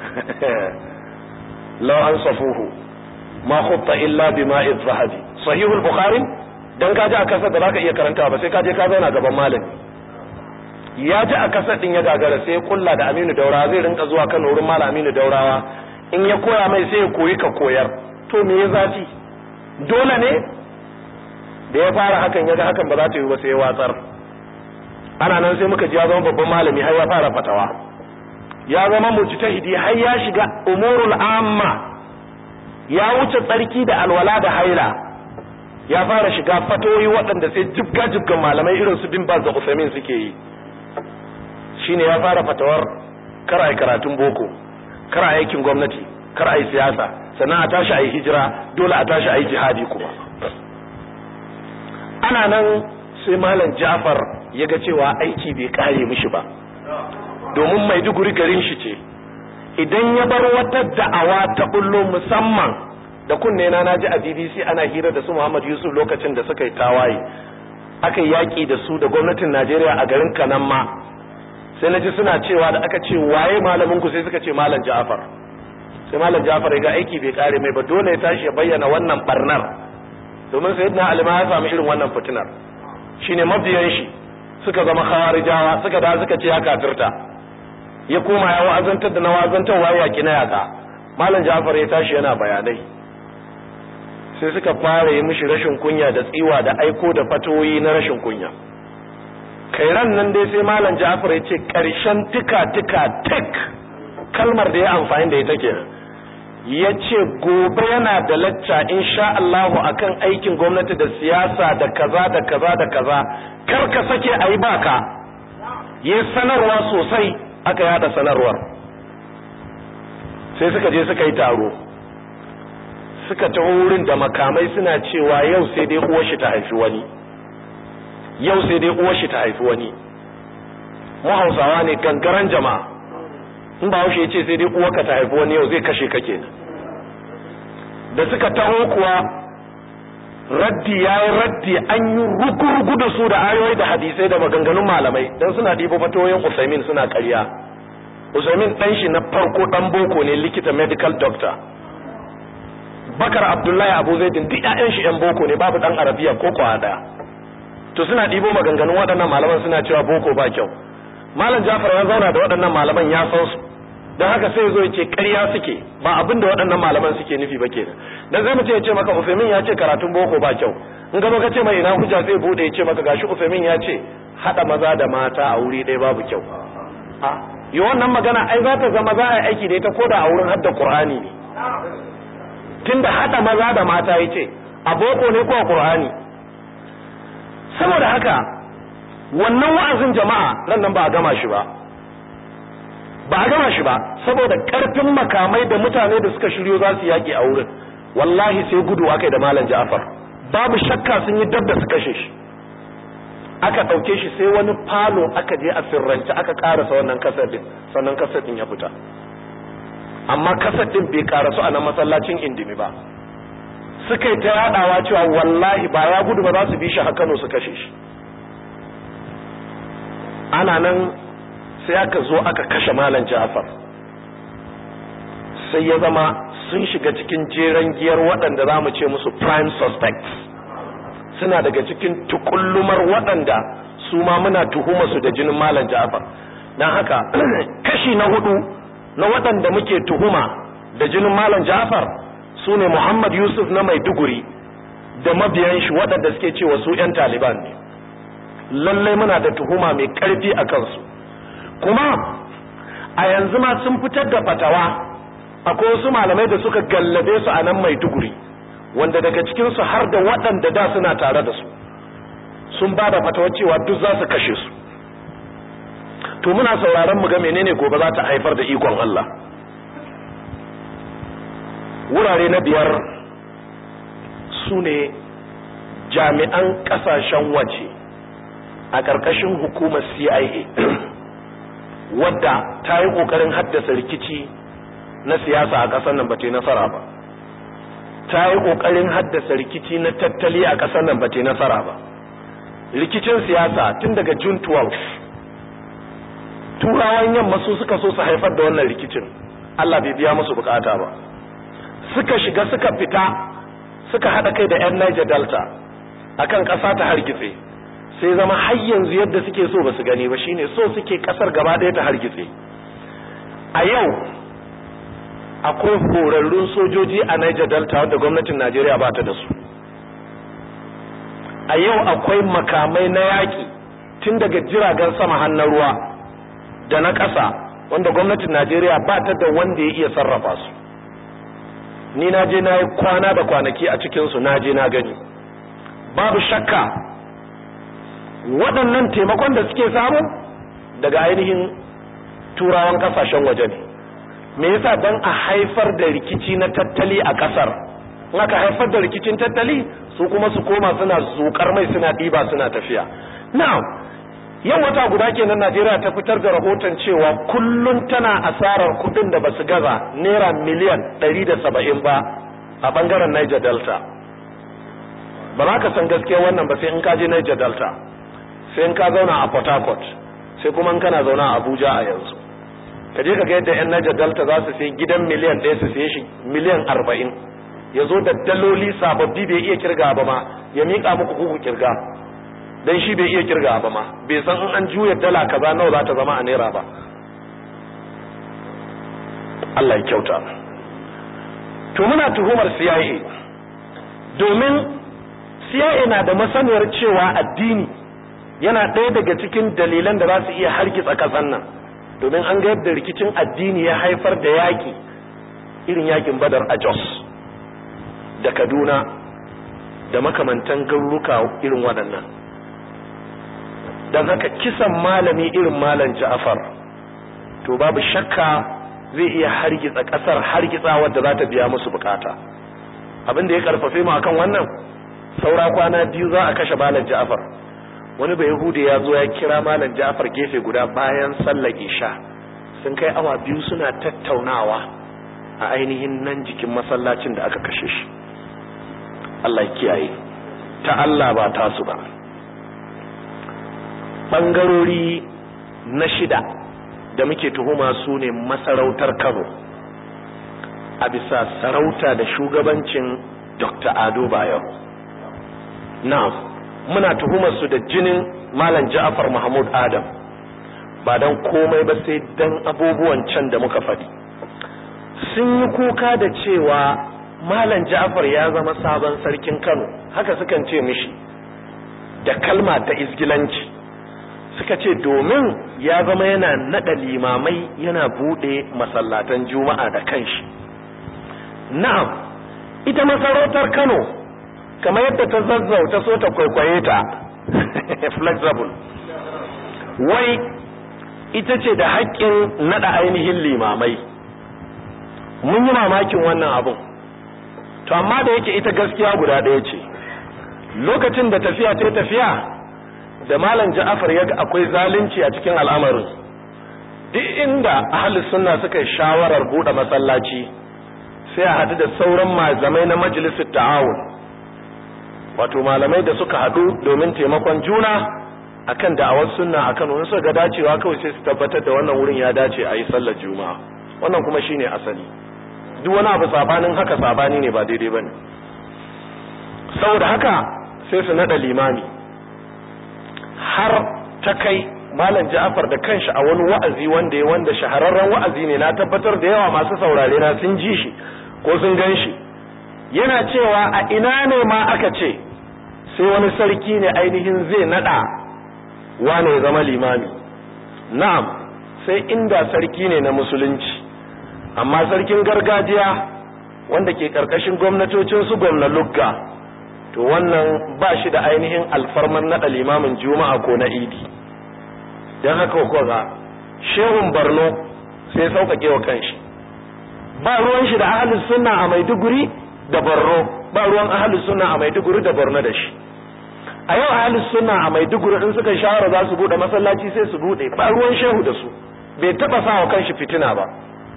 law ansafuhu ma khutta illa bima'i zahabi. Sahihul Bukhari dan ka ji a kasar da zaka iya karanta ba sai ka je ka zauna gaban malami. Ya ji a kasar din ya gagara sai ya kulla da Aminu Daurawa, zai rinka zuwa Kano wurin Malam Aminu Daurawa, in ya koya mai sai ya koyi ka koyar. To me ya zafi? Dole ne da ya fara hakan ya ga hakan ba za ta yi ba sai ya watsar. Ana nan sai muka ji ya zama babban malami har ya fara fatawa, ya zama mujtahidi har ya shiga umurul amma, ya wuce tsarki da alwala da haila, ya fara shiga fatoyi waɗanda sai jibga malamai irin su Bin Baz da Usaimin suke yi. Shine ya fara fatawar kar ai karatun boko, kar ai aikin gwamnati, kar ai siyasa, sannan a tashi ai hijira, dole a tashi ai jihadi kuma. Ana nan sai Malam Ja'far ya ga cewa aiki bai kare mishi ba, domin Maiduguri garin shi ce. Idan ya bar wata da'awa ta bullo, musamman da kunne na naji a BBC ana hira da su Muhammad Yusuf lokacin da suka yi tawaye, aka yaki da su da gwamnatin Najeriya a garin Kanamma, sai naji suna cewa da aka ce waye malamin ku sai suka ce Malam Ja'far. Sai Malam Ja'far ya ga aiki bai kare mai ba, dole ya tashi ya bayyana wannan barnar, domin sayyidina Ali ma ya samu irin wannan fitinar. Shine mabiyan shi suka zama khawarijawa, suka ce ya kafirta, ya koma ya wa'azantar da na wa'azantarwa ya kina yaka. Malam Ja'far ya tashi yana bayanai, sai suka fara yi mishi rashin kunya da tsiwa da aiko da fatoyi na rashin kunya. Kai ran nan dai sai Malam Ja'far ya ce karshen tika tik kalmar da ya amfani da ita kenan, ya ce gobe yana da lacca insha Allah akan aikin gwamnati da siyasa da kaza da kaza da kaza, kar ka sake ayi baka. Ya sanarwa sosai, aka yada sanarwar, sai suka je suka yi taro, suka taho wurin da makamai suna cewa yau sai dai uwar shi ta haifi wani, yau sai dai uwar shi ta haifi wani. Mu Hausawa ne gangaran jama'a, in ba Haushe ya ce sai dai uwarka ta haifi wani yau zai kashe ka kenan. Da suka taho kuwa raddi yayi raddi, an yi rugurugu da su da ayoyi da hadisai da maganganun malamai, dan suna dibo fatoyin Usaimin suna ƙarya. Usaimin dan shi na farko dan boko ne, likita medical doctor. Bakar Abdullahi Abu Zaidin duk ƴaƴan shi ƴan boko ne, babu dan Arabiya ko kwa daya. To suna dibo maganganun waɗannan malaman suna cewa boko ba kyau. Malam Ja'far ya zauna da waɗannan malaman ya san su, don haka sai zo ya ce ƙarya suke, ba abin da waɗannan malaman suke nufi ba kenan. Dan zai mutum ya ce maka Usaimin ya ce karatun boko ba kyau, in ga ka ce mai ina hujja sai bude ya ce maka gashi Usaimin ya ce hada maza da mata a wuri ɗaya babu kyau. A yi wannan magana ai za ta zama za a yi aiki da ita ko da a wurin hadda Qur'ani ne, tunda hada maza da mata ya ce a boko ne ko a Qur'ani. Saboda haka wannan wa'azin jama'a nan ba a gama shi ba, saboda karfin makamai da mutane da suka shiryo za su yaki a wurin, wallahi sai gudu akai da Malam Ja'far, babu shakka sun yi dab da su kashe shi. Aka dauke shi sai wani falo aka je a sirrance aka karasa wannan kasar din, sannan kasar din ya fita. Amma kasar din bai karasu a nan masallacin Indimi ba, suka yi ta yadawa cewa wallahi ba ya gudu ba za su bi shi har Kano su kashe shi. Ana nan sai aka zo aka kashe Malam Ja'far, sai ya zama sun shiga cikin jeren giyar waɗanda za mu ce musu prime suspects, suna daga cikin tukullumar waɗanda su ma muna tuhuma su da jinin Malam Ja'far. Dan haka kashi na hudu na waɗanda muke tuhuma da jinin Malam Ja'far su ne Muhammad Yusuf na Maiduguri da mabiyan shi waɗanda suke cewa su 'yan Taliban ne. Lallai muna da tuhuma mai ƙarfi a kansu, kuma a yanzu ma sun fitar da fatawa. Akwai wasu malamai da suka gallabe su a nan Maiduguri, wanda daga cikinsu har da waɗanda da suna tare da su, sun ba da fatawa cewa duk za su kashe su. To muna sauraron mu ga menene gobe za ta haifar da ikon Allah. Wurare na biyar su ne jami'an ƙasashen waje a ƙarƙashin hukumar CIA wadda ta yi ƙoƙarin haddasa rikici na siyasa a ƙasar nan ba ta yi nasara ba, ta yi ƙoƙarin haddasa rikici na tattali a ƙasar nan ba ta yi nasara ba. Rikicin siyasa tun daga June 12 turawan yamma su suka so su haifar da wannan rikicin, Allah bai biya musu bukata ba. Suka shiga suka fita suka haɗa kai da 'yan Niger Delta akan ƙasa ta hargitse, sai zama har yanzu yadda suke so ba su gani ba, shine so suke ƙasar gaba ɗaya ta hargitse. A yau akwai horarrun sojoji a Niger Delta wanda gwamnatin Najeriya ba ta da su. A yau akwai makamai na yaƙi tun daga jiragen sama har na ruwa da na ƙasa wanda gwamnatin Najeriya ba ta da wanda ya iya sarrafa su. Ni na je na yi kwana da kwanaki a cikinsu, na je na gani. Babu shakka waɗannan taimakon da suke samu daga ainihin turawan ƙasashen waje ne. Me yasa? Don a haifar da rikici na tattali a ƙasar. In aka haifar da rikicin tattali, su kuma su koma suna zukar mai, suna ɗiba, suna tafiya. Now, yau wata guda kenan Najeriya ta fitar da rahoton cewa kullun tana asarar kudin da basu gaza naira miliyan 170 ba a bangaren Niger Delta. ba za ka san gaskiya wannan ba sai in ka je Niger Delta, sai in ka zauna a Port Harcourt, sai kuma in kana zauna a Abuja a yanzu. Ka je ka ga yadda yan Niger Delta za su sai gidan miliyan 1 su sai shi miliyan 40, ya zo da daloli sababbi bai iya kirga ba ma, ya miƙa muku kuku kirga, dan shi bai iya kirga ba ma, bai san in an juya dala kaza nawa za ta zama a naira ba. Allah ya kyauta. To muna tuhumar CIA domin CIA na da masaniyar cewa addini yana ɗaya daga cikin dalilan da za su iya hargitsa ƙasar nan, domin an ga yadda rikicin addini ya haifar da yaƙi irin yaƙin Badar a Jos da Kaduna da makamantan garuruka irin waɗannan. Don haka kisan malami irin Malam Ja'far to babu shakka zai iya hargitsa ƙasar hargitsa wadda za ta biya musu bukata. Abin da ya karfafe mu akan wannan, saura kwana 2 za a kashe Malam Ja'far. Wani bai Yahudi ya zo ya kira Malam Ja'far gefe guda bayan sallar Isha, sun kai awa 2 suna tattaunawa a ainihin nan jikin masallacin da aka kashe shi. Allah ya kiyaye, ta Allah ba tasu ba. Bangarori na 6 da muke tuhuma su ne masarautar Kano a bisa sarauta da shugabancin Dr. Ado Bayero. Na'am, muna tuhumar su da jinin Malam Ja'far Mahmud Adam ba dan komai ba sai dan abubuwan can da muka faɗi. Sun yi kuka da cewa Malam Ja'far ya zama sabon sarkin Kano, haka sukan ce mishi da kalma ta izgilanci. Suka ce domin ya zama yana nada limamai, yana bude masallatan Juma'a da kanshi. Na'am, ita masarautar Kano kamar yadda ta Zazzau ta so ta kwaikwaye ta flexible, wai ita ce da haƙƙin nada ainihin limamai. Mun yi mamakin wannan abun, to amma da yake ita gaskiya guda ɗaya ce. Lokacin da tafiya ta tafiya da Malam Ja'far ya ga akwai zalunci a cikin al'amarin, duk inda ahlus sunna suka yi shawarar bude masallaci sai a hadu da sauran malamai na majalisar ta'awun, wato malamai da suka hadu domin taimakon juna akan da'awar sunna akan wani suka ga dacewa kawai sai su tabbatar da wannan wurin ya dace a yi sallar Juma'a. Wannan kuma shine asali. Duk wani abu sabanin haka sabani ne, ba daidai bane. Saboda haka sai su nada limami, har ta kai Malam Ja'far da kanshi a wani wa'azi wanda shahararren wa'azi ne, na tabbatar da yawa masu saurare na sun ji shi ko sun gan shi, yana cewa a ina ne ma aka ce sai wani sarki ne ainihin zai nada wane ya zama limami. Na'am, sai inda sarki ne na musulunci, amma sarkin gargajiya wanda ke karkashin gwamnatocin su gwamna lugga, to wannan ba shi da ainihin alfarman nada limamin Juma'a ko na Idi. Dan haka ko ga Shehun Borno sai sauƙaƙe wa kanshi, ba ruwan shi da ahlus sunna a Maiduguri da Borno, ba ruwan ahlus sunna a Maiduguri da Borno da shi. A yau ahlus sunna a Maiduguri in suka shawara za su bude masallaci sai su bude, ba ruwan shehu da su, bai taba sawa kanshi fitina ba.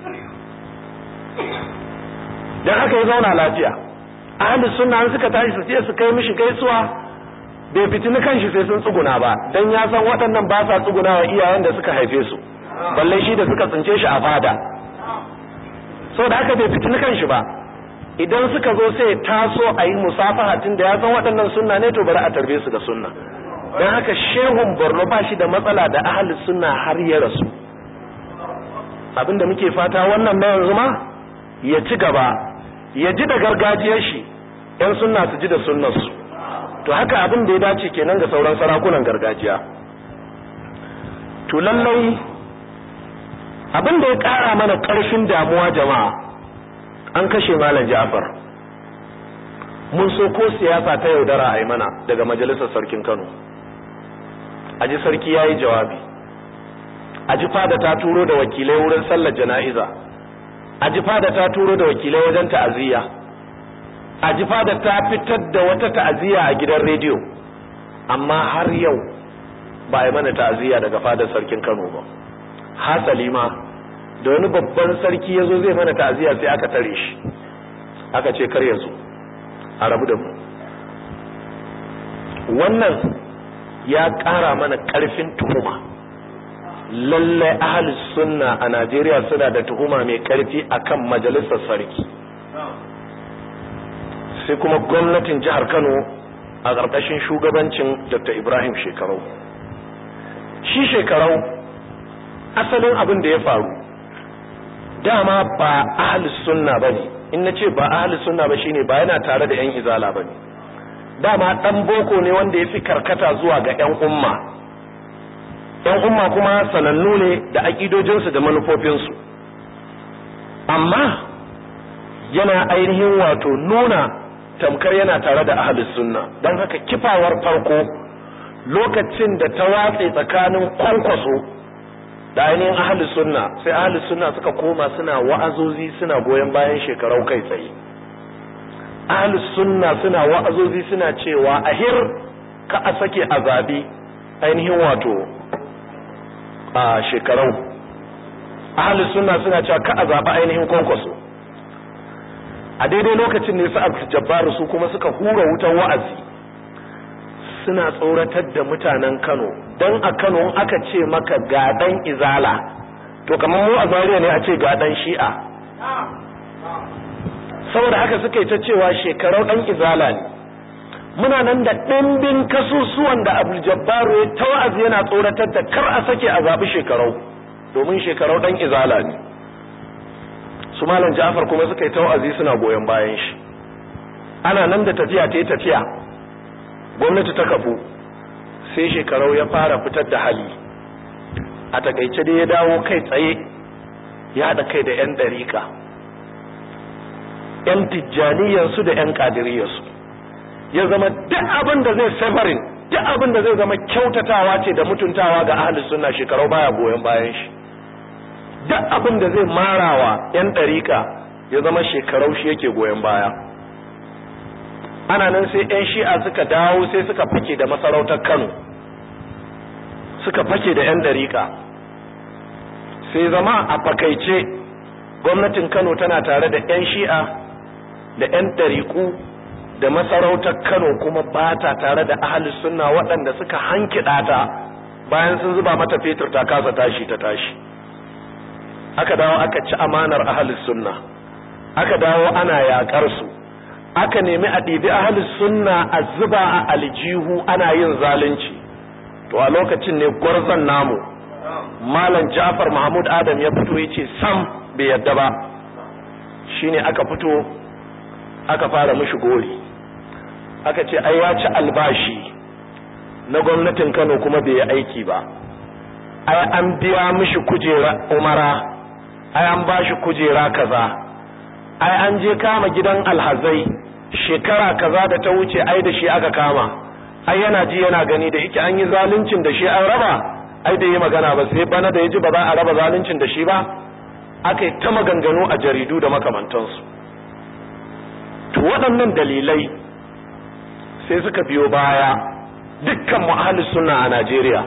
Dan haka ya zauna lafiya. Ahlus sunna suka tashi su ce su kai mishi gaisuwa, bai fitini kanshi sai sun tsuguna ba, dan ya san waɗannan ba sa tsuguna wa iyayen da suka haife su, balle shi da suka tsince shi a fada. Saboda haka bai fitini kanshi ba. Idan suka zo sai taso a yi musafaha, tun da ya san waɗannan sunna ne, to bari a tarbe su da sunna. Dan haka Shehun Borno ba shi da matsala da ahlus sunna har ya rasu. Abinda muke fata wannan na yanzu ma ya ci gaba, ya ji da gargajiyar shi, yan sunna su ji da sunnarsu. To haka abin da ya dace kenan ga sauran sarakunan gargajiya. To lallai abin da ya ƙara mana ƙarfin damuwa jama'a, an kashe Malam Ja'far. Mun so ko siyasa ta yaudara a yi mana daga majalisar sarkin Kano. Aji sarki ya yi jawabi, aji fada ta turo da wakilai wurin sallar jana'iza, aji fada ta turo da wakilai wajen ta'aziyya, aji fada ta fitar da wata ta'aziyya a gidan rediyo, amma har yau ba a yi mana ta'aziyya daga fadar sarkin Kano ba. Hasali ma da wani babban sarki ya zo zai mana ta'aziyya sai aka tare shi, aka ce kar ya zo, a rabu da mu. wannan ya ƙara mana ƙarfin tuhuma. Lallai ahlus sunna a Najeriya suna da tuhuma mai ƙarfi akan majalisar sarki. Sai kuma gwamnatin jihar Kano a ƙarƙashin shugabancin Dr. Ibrahim Shekarau. Shi Shekarau asalin abin da ya faru dama ba ahlus sunna bane. In nace ba ahlus sunna ba shine ba yana tare da yan izala bane. Dama dan boko ne wanda yafi karkata zuwa ga yan umma. Yan umma kuma sanannu ne da akidojinsu da manufofinsu. Amma yana ainihin wato nuna tamkar yana tare da ahlus sunna. Dan haka kifawar farko lokacin da ta watse tsakanin Kwankwaso da ainihin ahlus sunna, sai ahlus sunna suka koma suna wa'azozi suna goyen bayan Shekarau kai tsaye. Ahlus sunna suna wa'azozi suna cewa ahir ka a sake azabi ainihin wato a Shekarau. Ahlus sunna suna cewa ka azaba ainihin Kwankwaso. A daidai lokacin ne su Abdul Jabbar su kuma suka hura wutan wa'azi suna tsoratar da mutanen Kano. Dan a Kano aka ce maka gadan izala to kamar mu a Zaria ne a ce gadan Shi'a. Saboda haka suka yi ta cewa Shekarau dan izala ne. Muna nan da dimbin kasusuwan da Abdul Jabbar ya ta wa'azi yana tsoratar da kar a sake a zabi Shekarau domin Shekarau dan izala ne. Su Malam Ja'far kuma suka yi ta wa'azi suna goyen bayan shi. Ana nan da tafiya ta yi tafiya. Gwamnati ta kafu sai Shekarau ya fara fitar da hali. A takaice dai ya dawo kai tsaye ya haɗa kai da 'yan ɗariƙa, 'yan tijjaniyarsu da 'yan ƙadiriyarsu. Ya zama duk abin da zai severin, duk abin da zai zama kyautatawa ce da mutuntawa ga ahlus sunna Shekarau baya goyon bayan shi. Duk abin da zai marawa 'yan ɗariƙa ya zama Shekarau shi yake goyon baya. Ana nan sai 'yan Shi'a suka dawo sai suka fake da masarautar Kano, suka fake da 'yan ɗariƙa. Sai zama a fakaice gwamnatin Kano tana tare da 'yan Shi'a da 'yan ɗariƙu da masarautar Kano, kuma ba ta tare da ahlus sunna waɗanda suka hankida ta bayan sun zuba mata fetur ta kasa tashi ta tashi. Aka dawo aka ci amanar ahlus sunna, aka dawo ana yaƙar su. Aka nemi a ɗibi ahlus sunna a zuba a aljihu ana yin zalunci. To a lokacin ne gwarzon namu Malam Ja'far Mahmud Adam ya fito yace sam bai yadda ba. Shine aka fito aka fara mishi gori. Aka ce ai ya ci albashi na gwamnatin Kano kuma bai yi aiki ba. Ai an biya mishi kujera umara, ai an bashi kujera kaza. Ai an je kama gidan alhazai shekara kaza da ta wuce ai da shi aka kama. Ai yana ji yana gani da yake an yi zaluncin da shi an raba, ai da yi magana ba sai bana da yaji ba za a raba zaluncin da shi ba. Aka yi ta maganganu a jaridu da makamantansu. To waɗannan dalilai sai suka biyo baya dukkan mu ahlus sunna a Najeriya.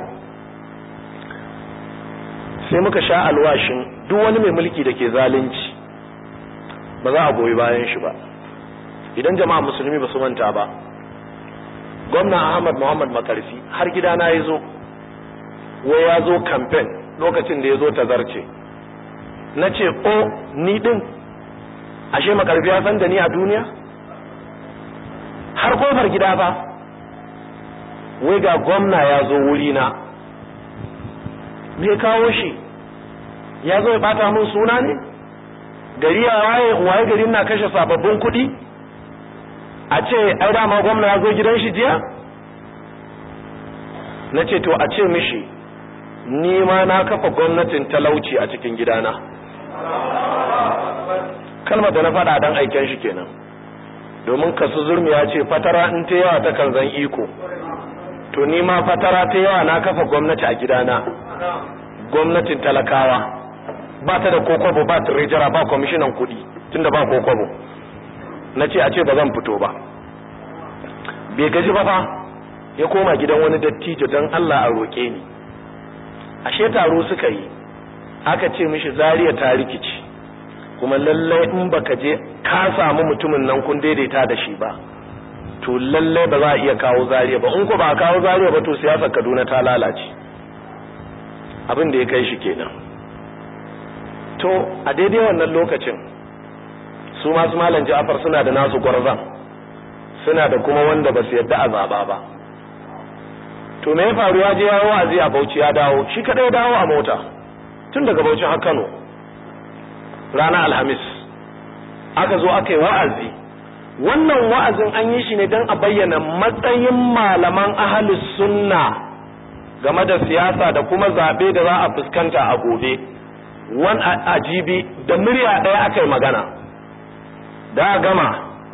Sai muka sha alwashin duk wani mai mulki da ke zalunci ba za a goyi bayan shi ba. Idan jama'a musulmi ba su manta ba, gwamna Ahmad Muhammad Makarfi har gidana ya zo, wai ya zo campaign lokacin da ya zo tazarce. Na ce o ni din ashe Makarfi ya san da ni a duniya? Har kofar gida ba, wai ga gwamna ya zo wurina. Me kawo shi? Ya zo ya bata mun suna ne? Gari ya waye garin na kashe sababbin kuɗi? A ce ai dama gwamna ya zo gidan shi jiya? Na ce to a ce mishi ni ma na kafa gwamnatin talauci a cikin gidana. Kalmar da na faɗa dan aiken shi kenan. Domin kasu zurmi ya ce fatara in ta yawa ta kan zan iko. To ni ma fatara ta yawa na kafa gwamnati a gidana. Gwamnatin talakawa. Ba ta da kokobo, ba tirejara, ba kwamishinan kuɗi tunda ba kokobo. Na ce a ce ba zan fito ba. Bai gaji ba fa, ya koma gidan wani dattijo don Allah a roƙe ni. Ashe taro suka yi, aka ce mishi Zaria ta rikici, kuma lallai in baka je ka samu mutumin nan kun daidaita da shi ba, to lalle ba za a iya kawo Zaria ba. In ko ba a kawo Zaria ba to siyasar Kaduna ta lalace. Abin da ya kai shi kenan. To a daidai wannan lokacin su masu Malam Ja'far suna da nasu gwarzan, suna da kuma wanda ba su yadda a zaba ba. To me ya faru? Ya je yawo wa'azi a Bauchi, ya dawo shi kadai, dawo a mota tun daga Bauchi har Kano ranar Alhamis. Aka zo aka yi wa'azi. Wannan wa'azin an yi shi ne don a bayyana matsayin malaman ahlus sunna game da siyasa da kuma zabe da za a fuskanta a gobe. Wan ajibi da murya ɗaya aka yi magana. Da gama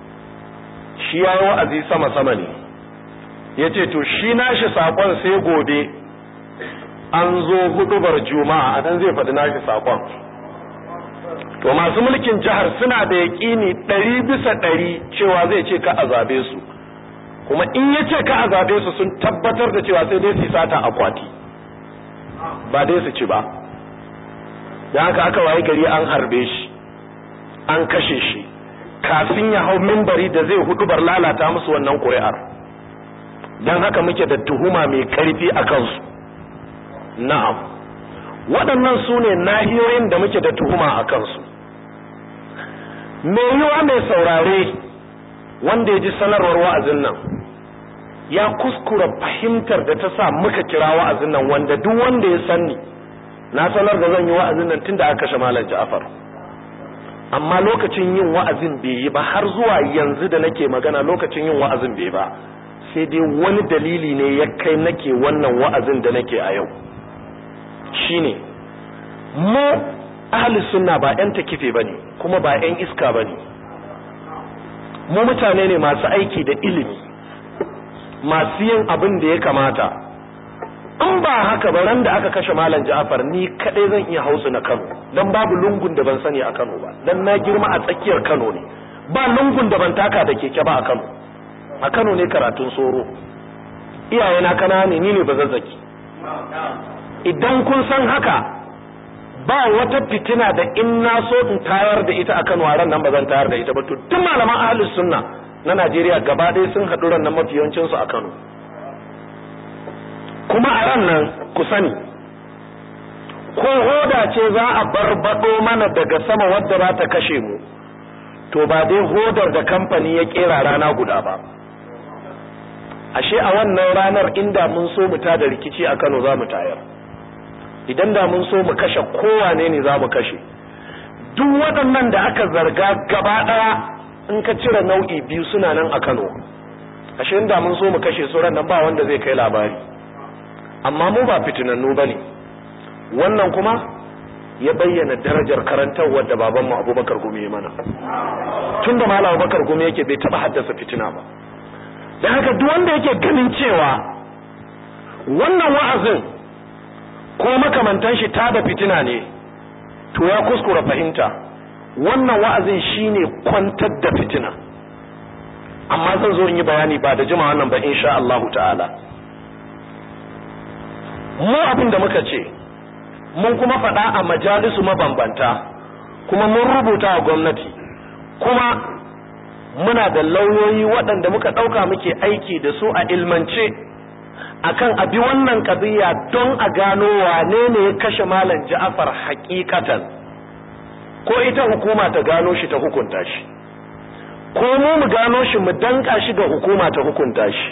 shi ya yi wa'azi sama-sama ne, ya ce to shi nashi saƙon sai gobe an zo hudubar juma'a a nan zai faɗi nashi saƙon. To masu mulkin jihar suna da yaƙini 100% cewa zai ce ka a zabe su, kuma in ya ce ka a zabe su sun tabbatar da cewa sai dai su sata akwati ba dai su ci ba. Da haka aka waye gari an harbe shi, an kashe shi kafin ya hau mimbari da zai hudubar lalata musu wannan ƙuri'ar. Don haka muke da tuhuma mai ƙarfi a kansu. Na'am, waɗannan su ne nahiyoyin da muke da tuhuma a kansu. Mai yiwa mai saurare wanda ya ji sanarwar wa'azin nan ya kuskura fahimtar da ta sa muka kira wa'azin nan, wanda duk wanda ya sanni na sanar da zan yi wa'azin nan tun da aka kashe Malam Ja'far. Amma lokacin yin wa'azin bai yi ba, har zuwa yanzu da nake magana lokacin yin wa'azin bai ba, sai dai wani dalili ne ya kai nake wannan wa'azin da nake a yau. Shine mu ahli sunna ba ƴan takife bane, kuma ba ƴan iska bane. Mu mutane ne masu aiki da ilimi, masu yin abin da ya kamata. In ba haka ba, ran da aka kashe Malam Ja'far ni kadai zan iya hausu na Kano, dan babu lungun da ban sani a Kano ba, dan na girma a tsakiyar Kano ne. Ba lungun da ban taka da keke ba a Kano. A Kano ne karatun soro. Iyayena kana ne, ni ne Bazazzaki. Idan kun san haka, ba wata fitina da in na so in tayar da ita a Kano a ran nan ba zan tayar da ita ba. To duk malaman ahlus sunna na Najeriya gaba ɗaya sun haɗu ran nan mafi yawancin su a Kano. Kuma a ran nan ku sani, ko hoda ce za a barbado mana daga sama wadda za ta kashe mu, to ba dai hodar da kamfani ya kera rana guda ba. Ashe a wannan ranar inda mun so mu tada rikici a Kano za mu tayar. Idan da mun so mu kashe kowane ne za mu kashe. Duk waɗannan da aka zarga gaba ɗaya in ka cire nau'i biyu suna nan a Kano. Ashe inda mun so mu kashe su ran nan ba wanda zai kai labari. Amma mu ba fitinannu bane. Wannan kuma ya bayyana darajar karantarwar da babanmu Abubakar Gumi ya mana. Tunda Malam Abubakar Gumi yake bai taba haddasa fitina ba. Dan haka duk wanda yake ganin cewa wannan wa'azin ko makamantan shi ta da fitina ne, to ya kuskura fahimta. Wannan wa'azin shine kwantar da fitina. Amma zan zo in yi bayani ba da jima'a nan ba insha Allah ta'ala. Mu abin da muka ce, mun kuma faɗa a majalisu mabambanta, kuma mun rubuta a gwamnati, kuma muna da lauyoyi waɗanda muka ɗauka muke aiki da su a ilmance akan abi wannan ƙadiyya don a gano wane ne ya kashe Malam Ja'far hakikatan, ko ita hukuma ta gano shi ta hukunta shi, ko mu gano shi mu danka shi ga hukuma ta hukunta shi.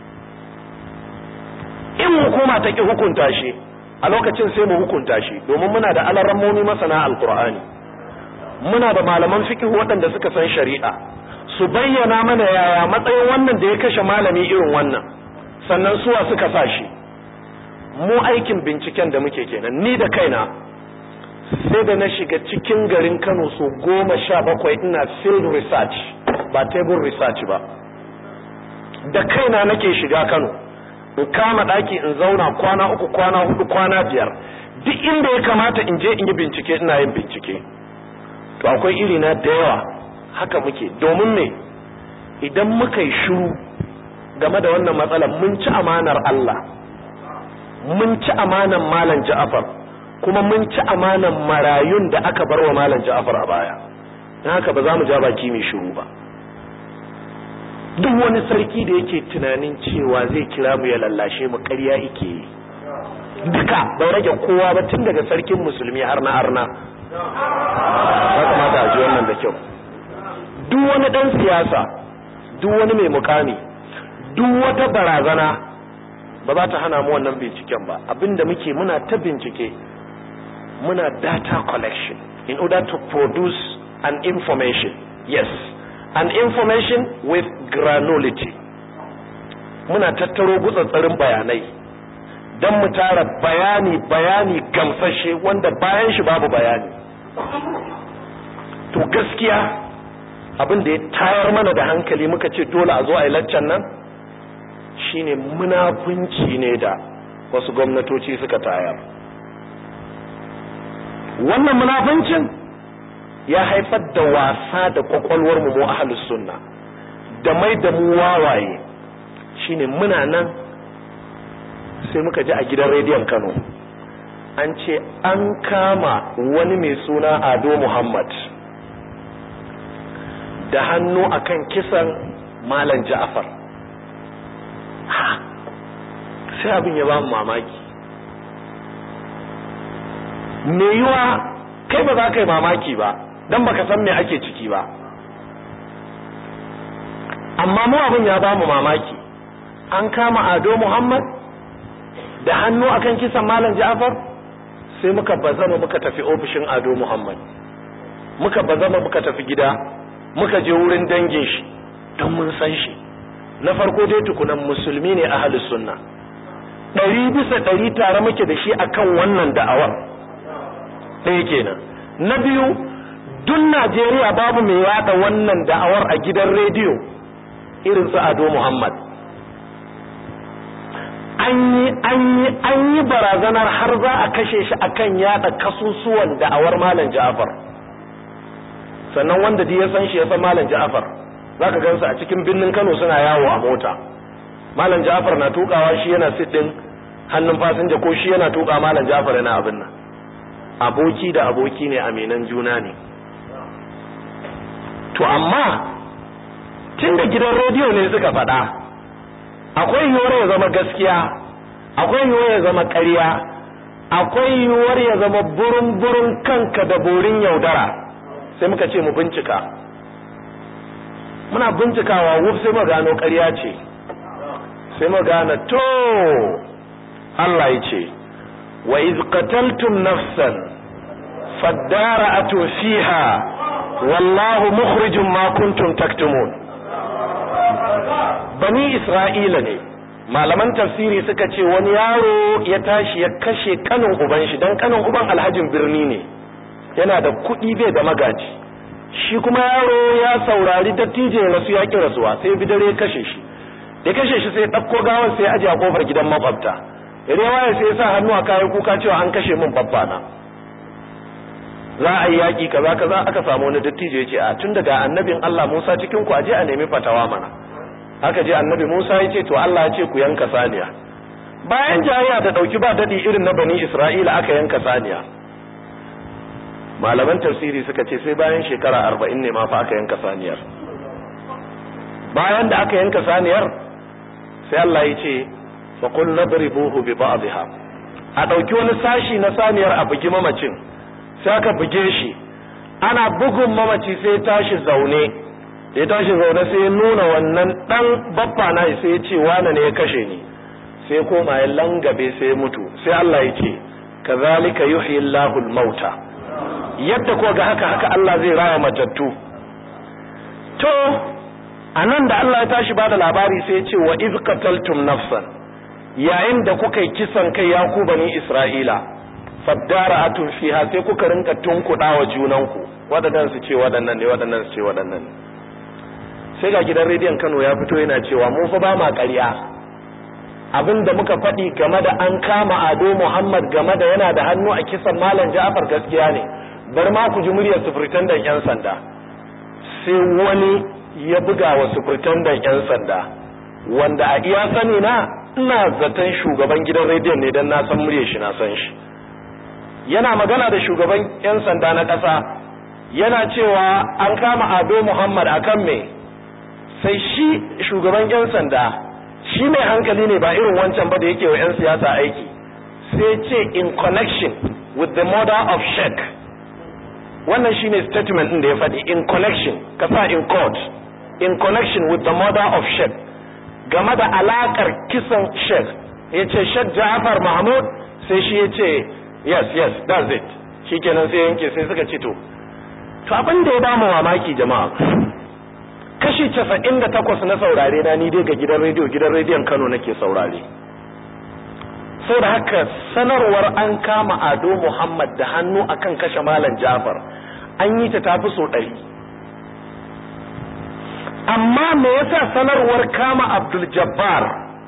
In hukuma ta ki hukunta shi, a lokacin sai mu hukunta shi, domin muna da alarammomi masana alqur'ani, muna da malaman fiqh waɗanda suka san shari'a, su bayyana mana yaya matsayin wannan da ya kashe malami irin wannan, sannan suwa suka sa shi. Mu aikin binciken da muke kenan. Ni da kaina sai da na shiga cikin garin Kano so 17 ina field research, ba table research ba. Da kaina nake shiga Kano, in kama daki in zauna kwana 3, kwana 4, kwana 5, duk inda ya kamata in je in yi bincike ina yin bincike. To akwai iri na da yawa haka muke, domin me idan muka yi shiru game da wannan matsalar mun ci amanar Allah, mun ci amanar Malam Ja'far, kuma mun ci amanar marayun da aka bar wa Malam Ja'far a baya. Dan haka ba za mu ja baki mai shiru ba. duk wani sarki da yake tunanin cewa zai kira mu ya lallashe mu ƙarya yake yi. Duka bai rage kowa ba, tun daga sarkin musulmi har na arna. Ya kamata a ji wannan da kyau. Duk wani dan siyasa, duk wani mai mukami, duk wata barazana ba za ta hana mu wannan binciken ba. Abinda muke muna ta bincike, muna data collection in order to produce an information. Yes, an information with granularity. Muna tattaro gutsatsarin bayanai don mu tara bayani gamsashe wanda bayan shi babu bayani. To gaskiya abin da ya tayar mana da hankali muka ce dole a zo a yi laccan nan shine munafunci ne da wasu gwamnatoci suka tayar. Wannan munafuncin ya haifar da wasa da kwakwalwar mu ahlus sunna da mai da mu wawaye. Shine muna nan sai muka ji a gidan rediyon Kano an ce an kama wani mai suna Ado Muhammad da hannu akan kisan Malam Ja'far. Sai abin ya ba mu mamaki. Me yiwa kai ba za ka yi mamaki ba dan baka san me ake ciki ba, amma mu abin ya ba mu mamaki. An kama Ado Muhammad da hannu akan kisan Malam Ja'far. Sai muka bazama muka tafi ofishin Ado Muhammad, muka bazama muka tafi gida, muka je wurin dangin shi don mun san shi. Na farko dai tukunan musulmi ne ahlus sunna, 100% tare muke da shi akan wannan da'awar. ɗaya kenan. Na biyu, duk Najeriya babu mai yada wannan da'awar a gidan rediyo irin su Ado Muhammad. An yi barazanar har za a kashe shi akan yada kasusuwan da'awar Malam Ja'far. Sannan wanda ya san shi ya san Malam Ja'far, zaka gansu a cikin birnin Kano suna yawo a mota. Malam Ja'far na tukawa, shi yana sit din hannun fasinja, ko shi yana tuka Malam Ja'far yana abin nan. Aboki da aboki ne, aminan juna ne. To amma tunda gidan rediyo ne suka faɗa, akwai yiwuwar ya zama gaskiya, akwai yiwuwar ya zama ƙarya, akwai yiwuwar ya zama burin kanka da borin yaudara. Sai muka ce mu bincika. Muna bincikawa wuf sai mu gano ƙarya ce. Sai mu gane to Allah ya ce wa iz qataltum nafsan fadara'atu fiha wallahu mukhrijum ma kuntum taktumun. Bani Isra'ila ne, malaman tafsiri suka ce wani yaro ya tashi ya kashe kanin uban shi, dan kanin uban alhajin birni ne, yana da kuɗi bai da magaji. Shi kuma yaro ya saurari dattijo ya rasu, ya ki rasuwa, sai bidare kashe shi. Da kashe shi sai ɗauko gawar sai aje a kofar gidan makwabta. Rewa sai ya sa hannu a kayan kuka cewa an kashe min babbana. Za a yi yaƙi kaza aka samu wani dattijo ya ce a tun daga annabin Allah Musa cikin ku aje a nemi fatawa mana. Haka je annabi Musa ya ce to Allah ya ce ku yanka saniya. Bayan jayayya da dauki ba dadi irin na Bani Isra'ila aka yanka saniya. Malaman tafsiri suka ce sai bayan shekara 40 ne ma fa aka yanka saniyar. Bayan da aka yanka saniyar sai Allah ya ce fa qul nadribuhu bi ba'dihha. A dauki wani sashi na saniyar a bugi mamacin. Sai aka buge shi. Ana bugun mamaci sai tashi zaune. Ya tashi zaune sai ya nuna wannan dan babba na sai ya ce wane ne ya kashe ni. Sai koma ya langabe sai ya mutu. Sai Allah ya ce kazalika yuhyi Allahu al-mauta. Yadda ko ga haka Allah zai raya matattu. To anan da Allah ya tashi bada labari sai ya ce wa iz qataltum nafsan, yayin da kuka yi kisan kai ya ku bani Isra'ila, fadara'atun fiha, sai kuka rinka tunkudawa junanku, wadannan su ce wadannan ne, wadannan su ce wadannan ne. Sai ga gidan rediyon Kano ya fito yana cewa mu fa ba ma ƙarya, abinda muka faɗi game da an kama Ado Muhammad game da yana da hannu a kisan Malam Ja'far gaskiya ne. Bar ma ku ji muryar sufritandan yan sanda. Sai wani ya buga wa sufritandan yan sanda, wanda a iya sani na ina zaton shugaban gidan rediyon ne dan na san muryar shi, na san shi. Yana magana da shugaban yan sanda na ƙasa, yana cewa an kama Ado Muhammad akan me? sai shi shugaban 'yan sanda shi mai hankali ne ba irin wancan ba da yake wa 'yan siyasa aiki, sai ce in connection with the murder of Sheikh. Wannan shine statement din da ya faɗi, in connection, kasa in court, in connection with the murder of Sheikh, game da alakar kisan Sheikh. Yace Sheikh Ja'far Mahmud, sai shi yace yes that's it. Shikenan sai yanke, sai suka ce to abin da ya ba mu mamaki jama'a, kashi 98 na saurare na ni dai ga gidan rediyon Kano nake saurare. Sau da haka sanarwar an kama Ado Muhammad da hannu akan kashe Malam Ja'far an yi ta tafi so 100. Amma me yasa sanarwar kama Abdul Jabbar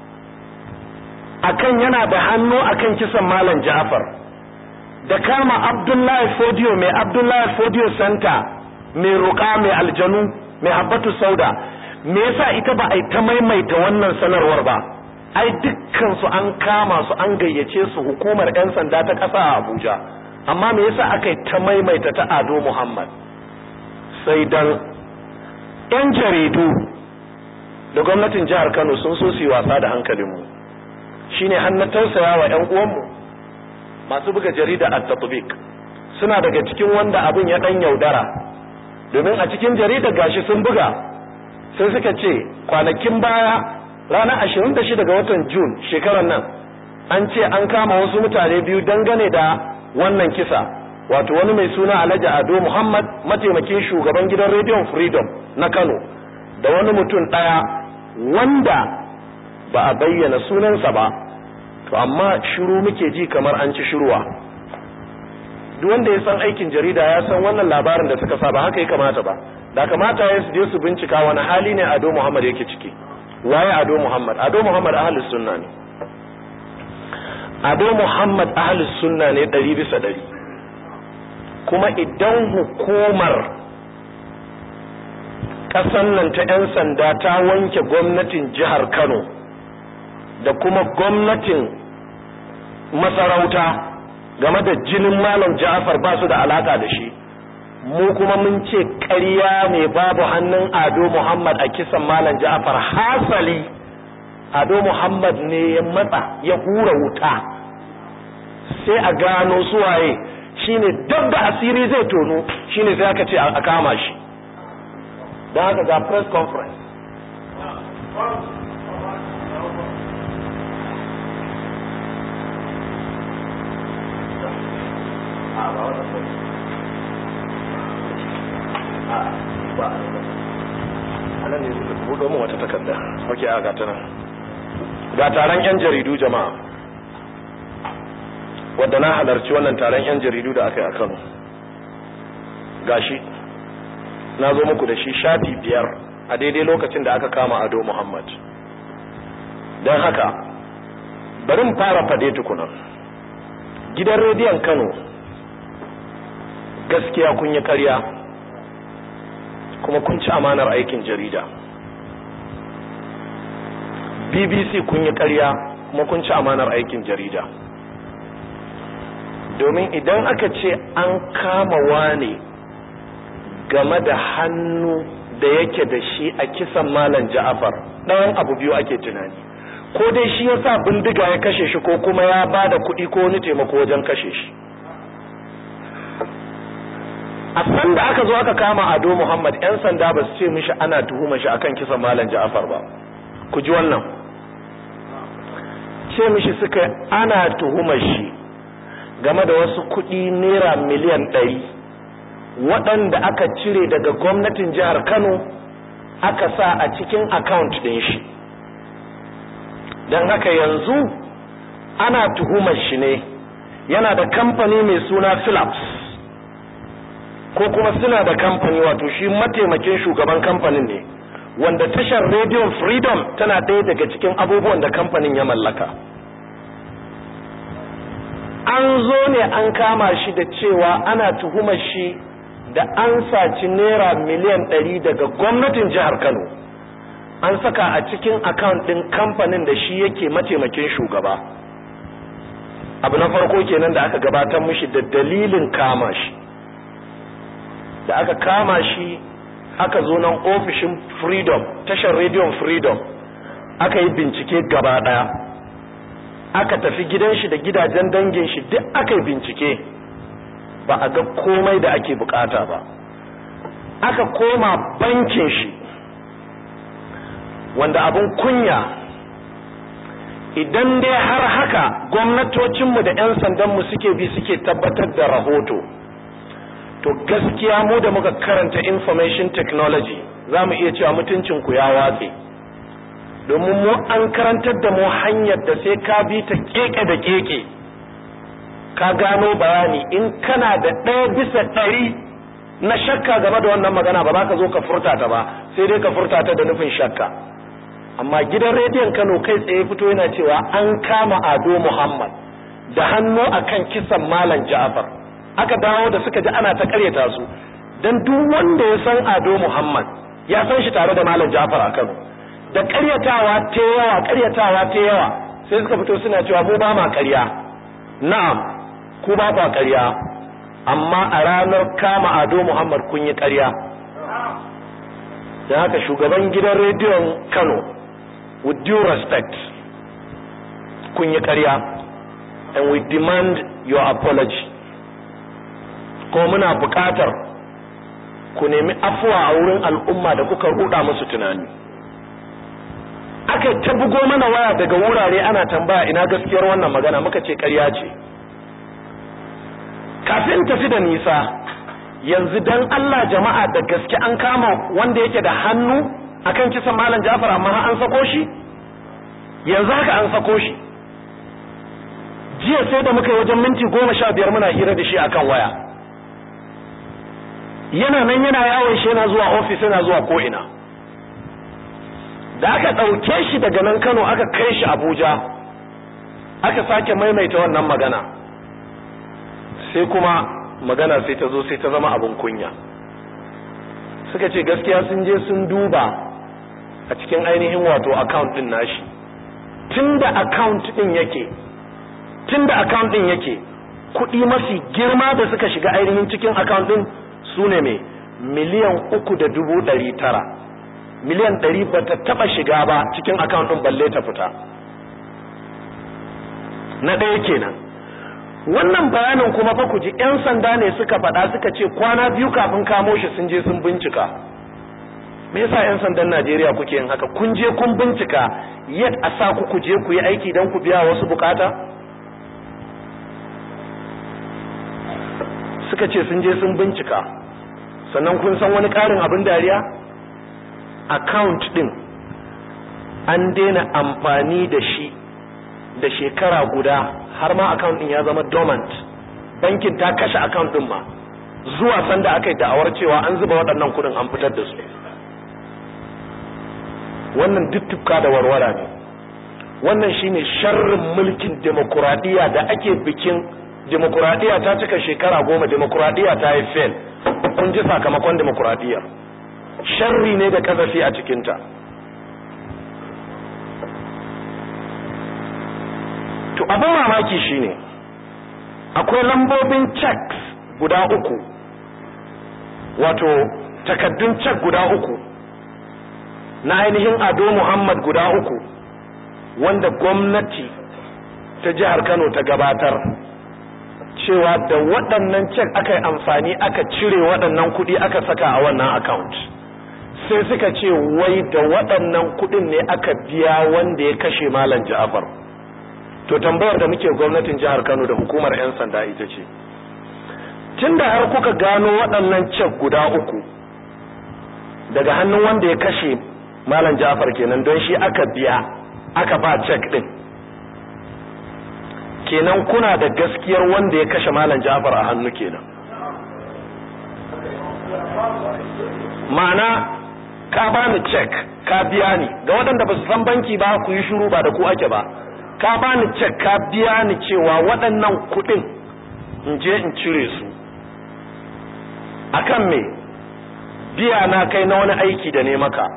akan yana da hannu akan kisan Malam Ja'far, da kama Abdullahi Fodio mai Abdullahi Fodio Center, mai ruka, mai aljanu, mai habbatu sauda, me yasa ita ba a yi ta maimaita wannan sanarwar ba? Ai dukkan su an kama su, an gayyace su hukumar 'yan sanda ta ƙasa a Abuja, amma me yasa aka yi ta maimaita ta Ado Muhammad? Sai dan 'yan jaridu da gwamnatin jihar Kano sun so su yi wasa da hankalinmu, shine hannun tausaya wa 'yan uwanmu masu buga jarida at-tatbiq. Suna daga cikin wanda abin ya dan yaudara, domin a cikin jarida gashi sun buga, sai suka ce kwanakin baya ranar 26 ga watan June shekarar nan an ce an kama wasu mutane biyu dangane da wannan kisa, wato wani mai suna Alhaji Ado Muhammad, mataimakin shugaban gidan Radio Freedom na Kano, da wani mutum daya wanda ba a bayyana sunansa ba, to amma shiru muke ji kamar an ci shiruwa. Duk wanda ya san aikin jarida ya san wannan labarin da suka sa ba haka ya kamata ba. Da kamata ya je su bincika wani hali ne Ado Muhammad yake ciki. Waye Ado Muhammad? Ado Muhammad ahlus sunna ne. Ado Muhammad ahlus sunna ne 100%. Kuma idan hukumar kasan nan ta 'yan sanda ta wanke gwamnatin jihar Kano da kuma gwamnatin masarauta game da jinin Malam Ja'far ba su da alaka da shi, mu kuma mun ce ƙarya ne, babu hannun Ado Muhammad a kisan Malam Ja'far. Hasali Ado Muhammad ne ya matsa ya hura wuta sai a gano suwaye, shine duk da asiri zai tono, shine sai aka ce a kama shi. Don haka ga press conference anan ne suka buɗo min wata takarda. Okay, a gata nan. Ga taron 'yan jaridu jama'a, wadda na halarci wannan taron 'yan jaridu da aka yi a Kano. Gashi na zo muku da shi shafi 5 a daidai lokacin da aka kama Ado Muhammad. Don haka bari mu fara fade tukuna. Gidan rediyon Kano gaskiya kun yi ƙarya kuma kun ci amanar aikin jarida. BBC kun yi ƙarya kuma kun ci amanar aikin jarida. Domin idan aka ce an kama wane game da hannu da yake da shi a kisan Malam Ja'far, ɗayan abu biyu ake tunani: ko dai shi ya sa bindiga ya kashe shi, ko kuma ya ba da kuɗi ko wani taimako wajen kashe shi. A san da aka zo aka kama Ado Muhammad, 'yan sanda ba su ce mishi ana tuhuma shi akan kisan Malam Ja'far ba. Ku ji wannan, ce mishi suka ana tuhumar shi game da wasu kuɗi naira miliyan 100 waɗanda aka cire daga gwamnatin jihar Kano aka sa a cikin account ɗin shi. Don haka yanzu ana tuhumar shi ne, yana da kamfani mai suna Philips, ko kuma suna da kamfani, wato shi mataimakin shugaban kamfanin ne, wanda tashar Radio Freedom tana ɗaya daga cikin abubuwan da kamfanin ya mallaka. An zo ne an kama shi da cewa ana tuhumar shi da an saci naira miliyan 100 daga gwamnatin jihar Kano, an saka a cikin account ɗin kamfanin da shi yake mataimakin shugaba. Abu na farko kenan da aka gabatar mishi da dalilin kama shi. Da aka kama shi aka zo nan ofishin Freedom, tashar Radio Freedom, aka yi bincike gaba daya, aka tafi gidan shi da gidajen dangin shi duk aka yi bincike, ba a ga komai da ake bukata ba. Aka koma bankin shi, wanda abun kunya, idan dai har haka gwamnatocinmu da 'yan sandanmu suke bi suke tabbatar da rahoto, to gaskiya mu da muka karanta information technology za mu iya cewa mutuncinku ya watse, domin mu an karantar da mu hanyar da sai ka bi ta keke da keke ka gano bayani. In kana da 1% na shakka game da wannan magana, ba za ka zo ka furta ta ba, sai dai ka furta ta da nufin shakka. Amma gidan rediyon Kano kai tsaye fito yana cewa an kama Ado Muhammad da hannu akan kisan Malam Ja'far. Aka dawo da suka ji ana ta karyata su, dan duk wanda ya san Ado Muhammad ya san shi tare da Malam Ja'far a Kano. Da karyatawa ta yawa sai suka fito suna cewa mu ba ma karya. Na'am, ku ba ba karya, amma a ranar kama Ado Muhammad kun yi karya. Da haka shugaban gidan rediyon Kano, with due respect, kun yi ƙarya, and we demand your apology. Ko muna buƙatar ku nemi afuwa a wurin al'umma da kuka ruɗa musu tunani. Aka ta bugo mana waya daga wurare ana tambaya ina gaskiyar wannan magana, muka ce ƙarya ce. Kafin tafi da nisa, yanzu dan Allah jama'a da gaske an kama wanda yake da hannu akan kisan Malam Ja'far, amma an sako shi? Yanzu haka an sako shi. Jiya sai da muka yi wajen minti 15 muna hira da shi akan waya. Yana nan yana yawon shi, yana zuwa ofis, yana zuwa ko'ina. Da aka ɗauke shi daga nan Kano aka kai shi Abuja, aka sake maimaita wannan magana. Sai kuma magana sai ta zo sai ta zama abin kunya. Suka ce gaskiya sun je sun duba a cikin ainihin wato account din nashi, tunda account din yake kuɗi mafi girma da suka shiga ainihin cikin account din sune me miliyan 3,900,000. miliyan 100 bata taba shiga ba cikin account din balle ta fita. Na ɗaya kenan. Wannan bayanin kuma fa ku ji 'yan sanda ne suka faɗa, suka ce kwana 2 kafin kamo shi sun je sun bincika. Me yasa 'yan sandan Najeriya kuke yin haka? Kun je kun bincika, yet a sa ku je ku yi aiki don ku biya wasu bukata? Suka ce sun je sun bincika. Sannan kun san wani ƙarin abin dariya? Account din an daina amfani da shi da shekara guda, har ma account din ya zama dormant. Bankin ta kashe account din ma, zuwa sanda aka yi da'awar cewa an zuba waɗannan kuɗin an fitar da su. Wannan duk tufka da warwara ne. Wannan shine sharrin mulkin demokradiya da ake bikin. Demokradiya ta cika shekara 10, demokradiya ta yi fail. Kun ji sakamakon demokradiyar. Sharri ne da kazafi a cikinta. To abin mamaki shine akwai lambobin checks guda 3, wato takaddun check guda 3 na ainihin Ado Muhammad guda 3 wanda gwamnati ta jihar Kano ta gabatar cewa da waɗannan check aka yi amfani aka cire waɗannan kuɗi aka saka a wannan account. Sai suka ce wai da waɗannan kuɗin ne aka biya wanda ya kashe Malam Ja'far. To tambayar da muke gwamnatin jihar Kano da hukumar 'yan sanda ita ce, tunda har kuka gano waɗannan check guda 3 daga hannun wanda ya kashe Malam Ja'far kenan, don shi aka biya aka ba check din, kenan kuna da gaskiyar wanda ya kashe Malam Ja'far a hannu kenan. Ma'ana ka bani check ka biya ni. Ga waɗanda ba su san banki ba ku yi shiru, ba da ku ake ba. Ka bani check ka biya ni cewa waɗannan kuɗin in je in cire su. Akan me? Biya na kai na wani aiki da ne maka.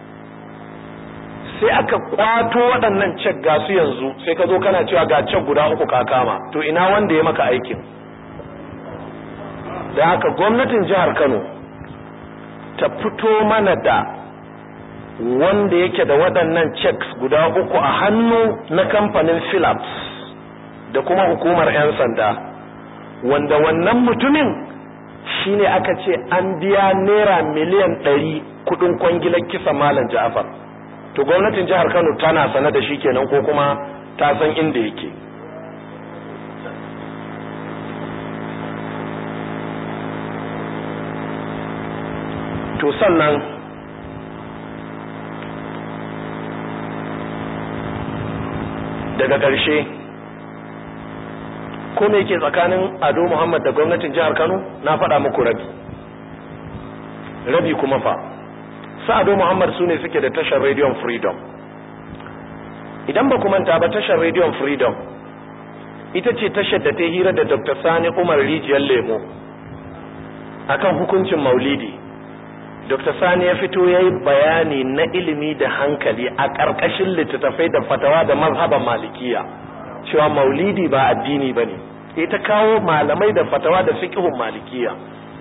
Sai aka kwato waɗannan check ga su yanzu, sai ka zo kana cewa ga check guda 3 ka kama. To ina wanda ya maka aikin? Da haka gwamnatin jihar Kano ta fito mana da wanda yake da waɗannan checks guda 3 a hannu na kamfanin Philips da kuma hukumar 'yan sanda, wanda wannan mutumin shine aka ce an biya naira miliyan 100 kudin kwangilar kisa Malam Ja'far. To gwamnatin jihar Kano tana sane da shi kenan ko kuma ta san inda yake? To sannan daga ƙarshe, ko me yake tsakanin Ado Muhammad da gwamnatin jihar Kano? Na faɗa muku rabi kuma fa sa Ado Muhammad sune suke da tashar Radio Freedom. Idan ba ku manta ba, tashar Radio Freedom ita ce tashar da ta hira da Dr. Sani Umar Rijiyar Lemo akan hukuncin Maulidi. Dr. Sani ya fito yayi bayani na ilimi da hankali a ƙarƙashin littattafai da fatawa da mazhaban Malikiya cewa Maulidi ba addini bane. Ita kawo malamai da fatawa da fiqhun Malikiya.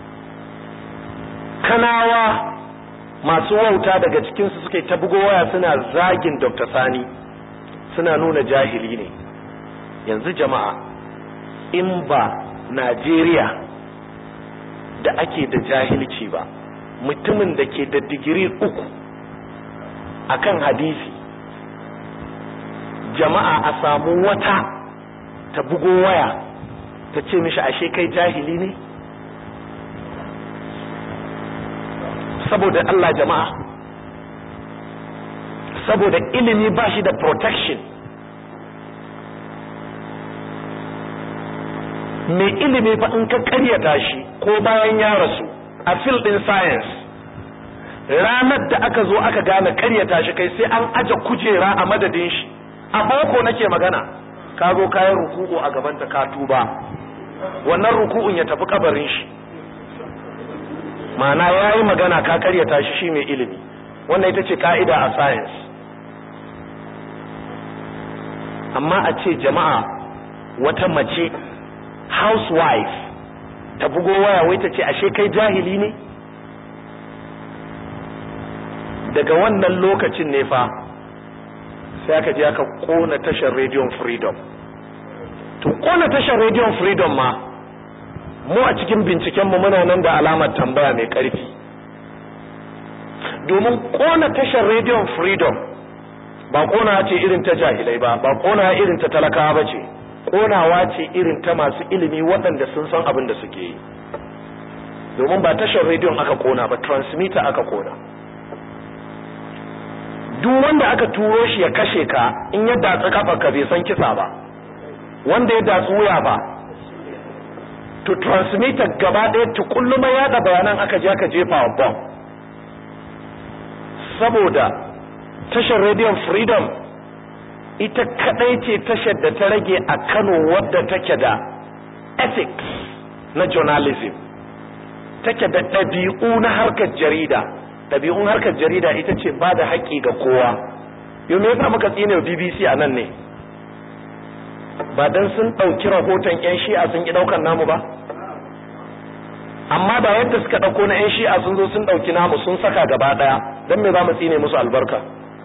Kanawa masu wauta daga cikin su suke ta bugo waya suna zagin Dr. Sani, suna nuna jahili ne. Yanzu jama'a, in ba Najeriya da ake da jahilci ba, mutumin da ke da digiri 3 akan hadisi, jama'a a samu wata ta bugo waya ta ce mishi ashe kai jahili ne? Saboda Allah jama'a, saboda ilimi ba shi da protection. Mai ilimi fa in ka karyata shi ko bayan ya rasu a field din science, ranar da aka zo aka gane karyata shi kai sai an aje kujera a madadin shi. A boko nake magana, ka zo kayan ruku'u a gaban ta ka tuba, wannan ruku'un ya tafi kabarin shi. Ma'ana yayi magana ka karyata shi mai ilimi. Wannan ita ce ka'ida a science. Amma a ce jama'a, wata mace housewife ta bugo waya wai ta ce ashe kai jahili ne? Daga wannan lokacin ne fa sai aka je aka kona tashar Radio Freedom. To kona tashar Radio Freedom ma, mu a cikin bincikenmu muna nan da alamar tambaya mai ƙarfi. Domin kona tashar Radio Freedom ba kona ce irin ta jahilai ba kona irin ta talakawa ba ce, konawa ce irin ta masu ilimi waɗanda sun san abin da suke yi. Domin ba tashar radio aka kona ba, transmitter aka kona. Duk wanda aka turo shi ya kashe ka, in ya datsa kafarka bai san kisa ba, wanda ya datsu wuya ba. To transmitter gaba ɗaya tukulluma yaɗa bayanan aka je aka jefa wa bomb. Saboda tashar Radio Freedom ita kadai ce tashar da ta rage a Kano wadda take da ethics na journalism, take da ɗabi'u na harkar jarida. Ɗabi'un harkar jarida ita ce ba da haƙƙi ga kowa. Yau me yasa muka tsine BBC a nan ne? Ba dan sun ɗauki rahoton 'yan shi'a sun ƙi ɗaukar namu ba? Amma da yadda suka ɗauko na 'yan shi'a sun zo sun ɗauki namu sun saka gaba ɗaya, don me za mu tsine musu albarka?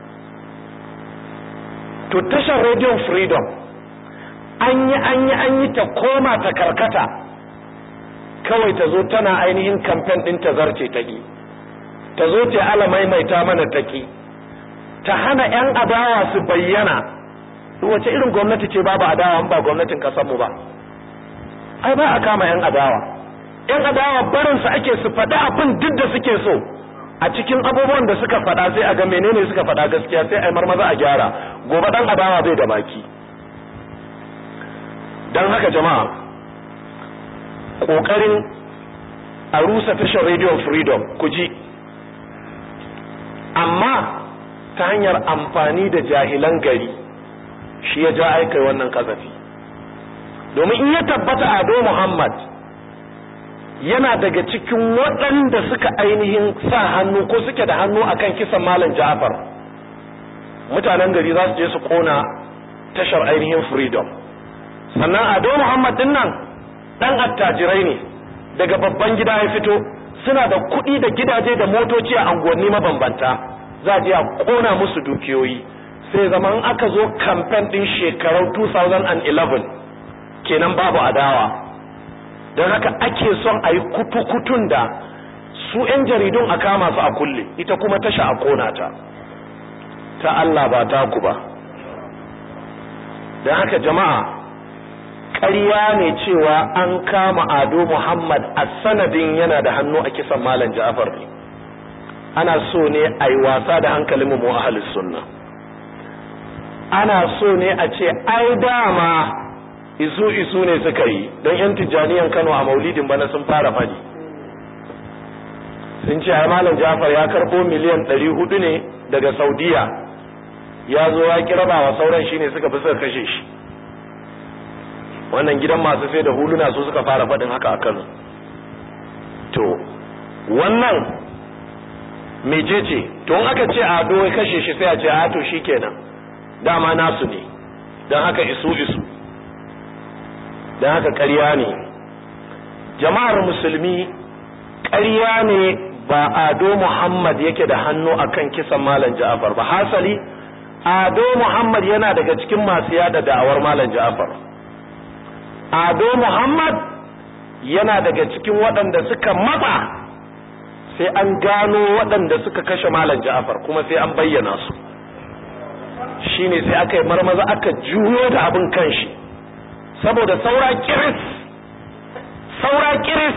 To tashar Radio Freedom an yi ta koma ta karkata, kawai ta zo tana ainihin campaign din ta zarce taki, ta zo ta ala maimaita mana taki, ta hana yan adawa su bayyana. Wace irin gwamnati ce babu adawa ba gwamnatin kasar mu ba? Ai ba a kama yan adawa. Yan adawa barin su ake su faɗi abin duk da suke so. A cikin abubuwan da suka faɗa sai a ga menene suka faɗa gaskiya, sai a marmaza a gyara. Gobe dan adawa bai da baki. Dan haka jama'a, kokarin a rusa tashar Radio Freedom ku ji, amma ta hanyar amfani da jahilan gari shi ya ja aikai wannan kazafi. Domin in ya tabbata Ado Muhammad yana daga cikin waɗanda suka ainihin sa hannu ko suke da hannu akan kisan Malam Ja'far, mutanen gari za su je su kona tashar ainihin Freedom. Sannan Ado Muhammad din nan dan attajirai ne, daga babban gida ya fito, suna da kuɗi da gidaje da motoci a anguwanni mabambanta, za a je a kona musu dukiyoyi. sai zaman aka zo campaign din shekarau 2011 kenan babu adawa, don haka ake son a yi kutu-kutun da su 'yan jaridun a kama su a kulle, ita kuma tasha a kona ta Allah ba ta ku ba. don haka jama'a, ƙarya ne cewa an kama Ado Muhammad a sanadin yana da hannu a kisan Malam Ja'far ne. Ana so ne a yi wasa da hankalin mu ahlus sunna. Ana so ne a ce ai dama isu ne suka yi, don 'yan Tijjaniyan Kano a Maulidin bana sun fara fadi. Sun ce ai Malam Ja'far ya karɓo miliyan 400 ne daga Saudiya, ya zo ya kiraba wa sauran shine suka fi suka kashe shi. Wannan gidan masu sai da huluna su suka fara faɗin haka a Kano. To wannan mecece? To in aka ce Ado ya kashe shi sai a ce a to shikenan dama nasu ne, don haka isu don haka ƙarya ne. Jama'ar musulmi, ƙarya ne ba Ado Muhammad yake da hannu akan kisan Malam Ja'far ba. Hasali Ado Muhammad yana daga cikin masu yada da'awar Malam Ja'far. Ado Muhammad yana daga cikin waɗanda suka matsa sai an gano waɗanda suka kashe Malam Ja'far, kuma sai an bayyana su. Shine sai aka yi marmaza aka juyo da abin kanshi, saboda saura kiris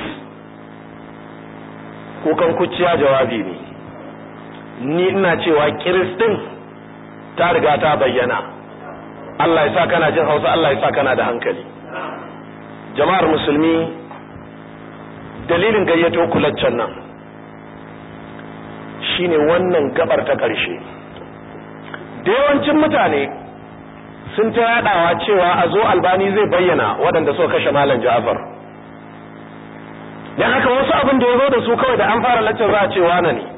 kukan kuciya jawabi ne. Ni ina cewa kiris din ta riga ta bayyana. Allah ya sa kana jin Hausa, Allah ya sa kana da hankali. Jama'ar musulmi, dalilin gayyato kulaccen nan shine wannan gabar ta ƙarshe. Da yawancin mutane sun ta yadawa cewa a zo Albani zai bayyana waɗanda suka kashe Malam Ja'far. Dan haka wasu abin da ya zo da su kawai da an fara laccar za a ce wane ne.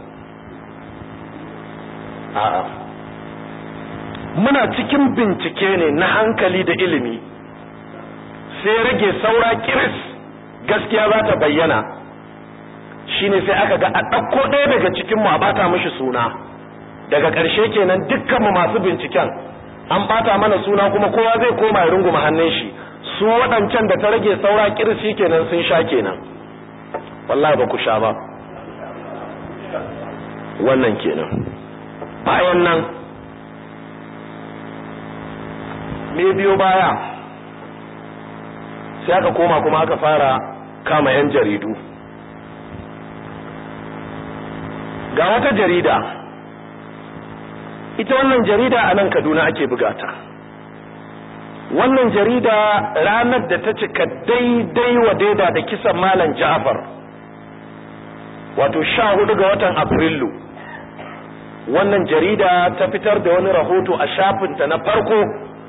A'a, muna cikin bincike ne na hankali da ilimi, sai rage saura kiris gaskiya za ta bayyana. Shine sai aka ga a ɗauko ɗaya daga cikinmu a bata mishi suna, daga ƙarshe kenan dukkanmu masu binciken an bata mana suna, kuma kowa zai koma ya runguma hannun shi. Su waɗancan da ta rage saura kiris kenan sun sha kenan. Wallahi ba ku sha ba. Wannan kenan. Bayan nan me biyo baya, sai aka koma kuma aka fara kama 'yan jaridu. Ga wata jarida, ita wannan jarida a nan Kaduna ake bugata. Wannan jarida ranar da ta cika daidai wa daida da kisan Malam Ja'far, wato 14 ga watan Afrilu, wannan jarida ta fitar da wani rahoto a shafinta na farko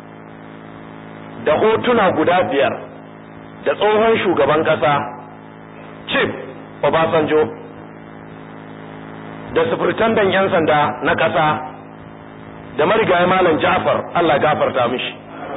da hotuna guda 5 da tsohon shugaban kasa Chief Obasanjo da sufurtandan 'yan sanda na kasa da marigayi Malam Ja'far, Allah gafarta mishi,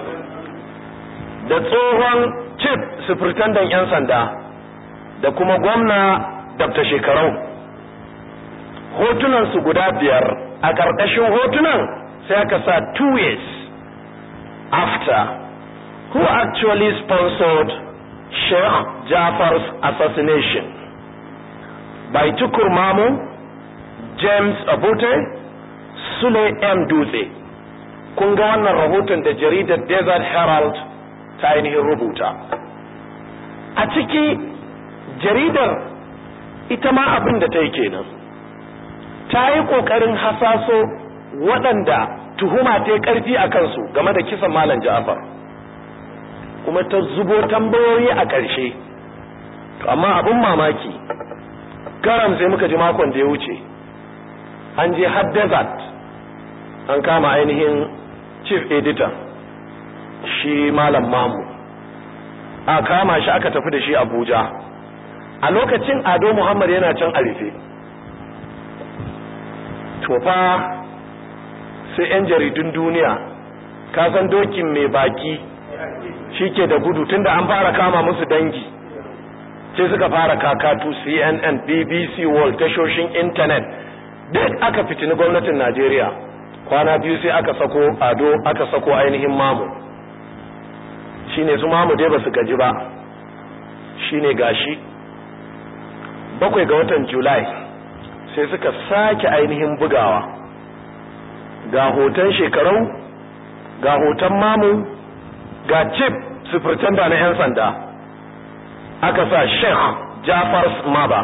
da tsohon Chief sufurtandan 'yan sanda da kuma gwamna Dr. Shekarau. Hotunan su guda 5, a ƙarƙashin hotunan sai aka sa 2 years after, who actually sponsored Sheikh Ja'far's assassination by Tukur Mamu, James Abute, Sule M. Dutse. Kun ga wannan rahoton da jaridar Desert Herald ta ainihin rubuta. A ciki jaridar ita ma abin da ta yi kenan, ta yi ƙoƙarin hasaso waɗanda tuhuma ta yi ƙarfi a kansu game da kisan Malam Ja'far, kuma ta zubo tambayoyi a ƙarshe. To amma abin mamaki, garam sai muka ji makon da ya wuce an je har Desert an kama ainihin chief editor shi Malam Mamu, a kama shi aka tafi da shi Abuja. A lokacin Ado Muhammad yana can a rufe. To fa sai 'yan jaridun duniya, ka san dokin mai baki shike da gudu, tunda an fara kama musu dangi sai suka fara kakatu CNN, BBC World, tashoshin internet duk aka fitini gwamnatin Najeriya. Kwana biyu sai aka sako Ado, aka sako ainihin Mamu. Shine su Mamu dai basu gaji ba. Shine gashi 7 ga watan July sai suka sake ainihin bugawa. Ga hoton Shekarau, ga hoton Mamu, ga Chief Superintendent na 'yan sanda. Aka sa Sheikh Jafar Maba.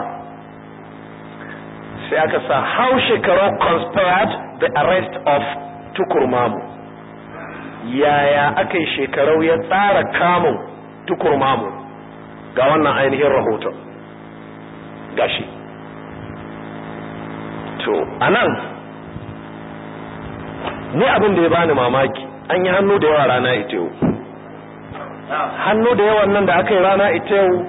Sai aka sa how Shekarau conspired the arrest of Tukur Mamu. Yaya aka yi Shekarau ya tsara kamun Tukur Mamu. Ga wannan ainihin rahoton. Gashi. To, anan ni abin da ya bani mamaki, an yi hannu da yawa rana ita yau. Hannu da yawan nan da aka yi rana ita yau,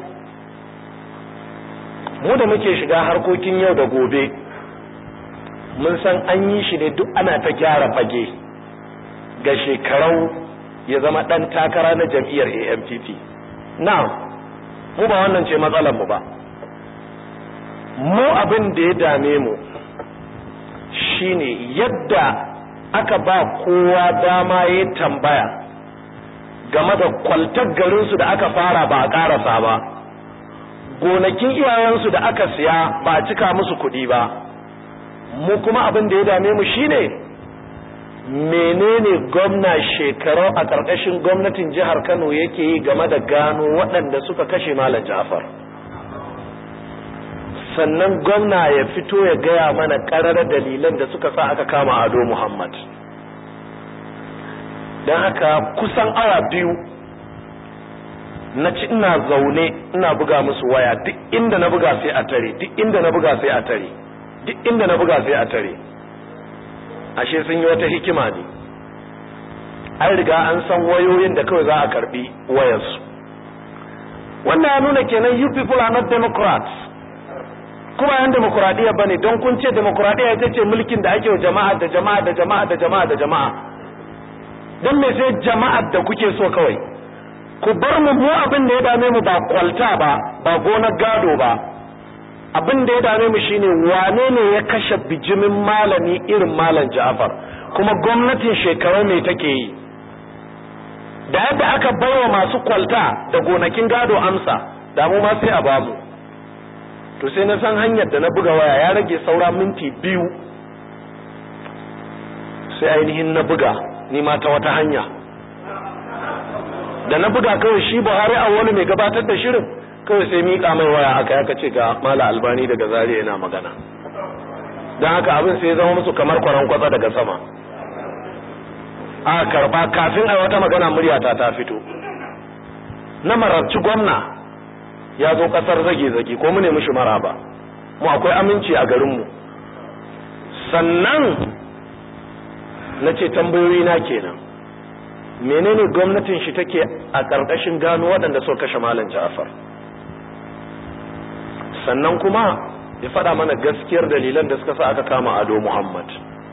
mu da muke shiga harkokin yau da gobe, mun san an yi shi ne duk ana ta gyara fage ga Shekarau ya zama ɗan takara na jam'iyyar AMPP. Mu ba wannan ce matsalar mu ba. Mu abin da ya dame mu shine yadda aka ba kowa dama ya tambaya game da kwaltar garinsu da aka fara ba a karasa ba, gonakin iyayensu da aka siya ba a cika musu kuɗi ba. Mu kuma abin da ya dame mu shine menene gwamna Shekarau a ƙarƙashin gwamnatin jihar Kano yake yi game da gano waɗanda suka kashe Malam Ja'far. Sannan gwamna ya fito ya gaya mana ƙararar dalilan da suka sa aka kama Ado Muhammad. Don haka kusan awa 2 na ci ina zaune ina buga musu waya, duk inda na buga sai a tare, duk inda na buga sai a tare, duk inda na buga sai a tare. Ashe sun yi wata hikima ne. An riga an san wayoyin da kawai za a karbi wayarsu. Wannan ya nuna kenan you people are not democrats. Kuma yan demokradiyya bane, don kun ce demokradiyya ita ce mulkin da ake wa jama'a da jama'a da jama'a da jama'a da jama'a. Don me sai jama'ar da kuke so kawai? Ku bar mu abin da ya dame mu ba kwalta ba, ba gonar gado ba. Abin da ya dame mu shine wane ne ya kashe bijimin malami irin Malam Ja'far, kuma gwamnatin Shekarau me take yi? Da yadda aka baiwa masu kwalta da gonakin gado amsa, da mu ma sai a bamu. To sai na san hanyar da na buga waya ya rage saura minti 2, sai ainihin na buga ni ma ta wata hanya. Da na buga kawai shi Buhari Awwalu mai gabatar da shirin, kawai sai miƙa mai waya aka ce ga Malam Albani daga Zaria yana magana. Don haka abin sai ya zama musu kamar kwaran kwatsa daga sama. A karba kafin a wata magana muryata ta fito. Na mararci gwamna ya zo kasar zage-zage ko mu ne mishi maraba. Mu akwai aminci a garinmu. Sannan na ce tambayoyi na kenan. Menene gwamnatin shi take a ƙarƙashin gano waɗanda suka kashe Malam Ja'far? Sannan kuma ya faɗa mana gaskiyar dalilan da suka sa aka kama Ado Muhammad.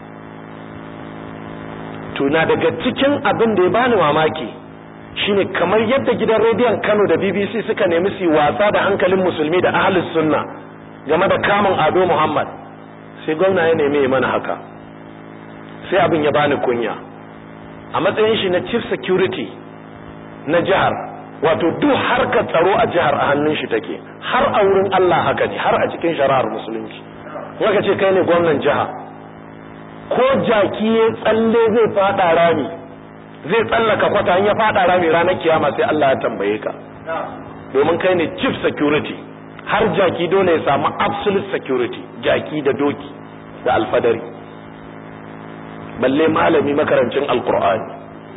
Tuna daga cikin abin da ya bani mamaki shine kamar yadda gidan rediyon Kano da BBC suka nemi su wasa da hankalin musulmi da ahlus sunna game da kamun Ado Muhammad, sai gwamna ya nemi mana haka. Sai abin ya bani kunya. A matsayin shi na chief security na jihar, wato duk harkar tsaro a jihar a hannun shi take, har a wurin Allah haka ne, har a cikin shari'ar musulunci. Yaka ce kai ne gwamnan jiha, ko jaki ya tsalle zai fada rami, zai tsallaka kwata, in ya fada rami ranar kiyama sai Allah ya tambaye ka, domin kai ne chief security. Har jaki dole ya samu absolute security, jaki da doki da alfadari, balle malami makarancin alkur'ani.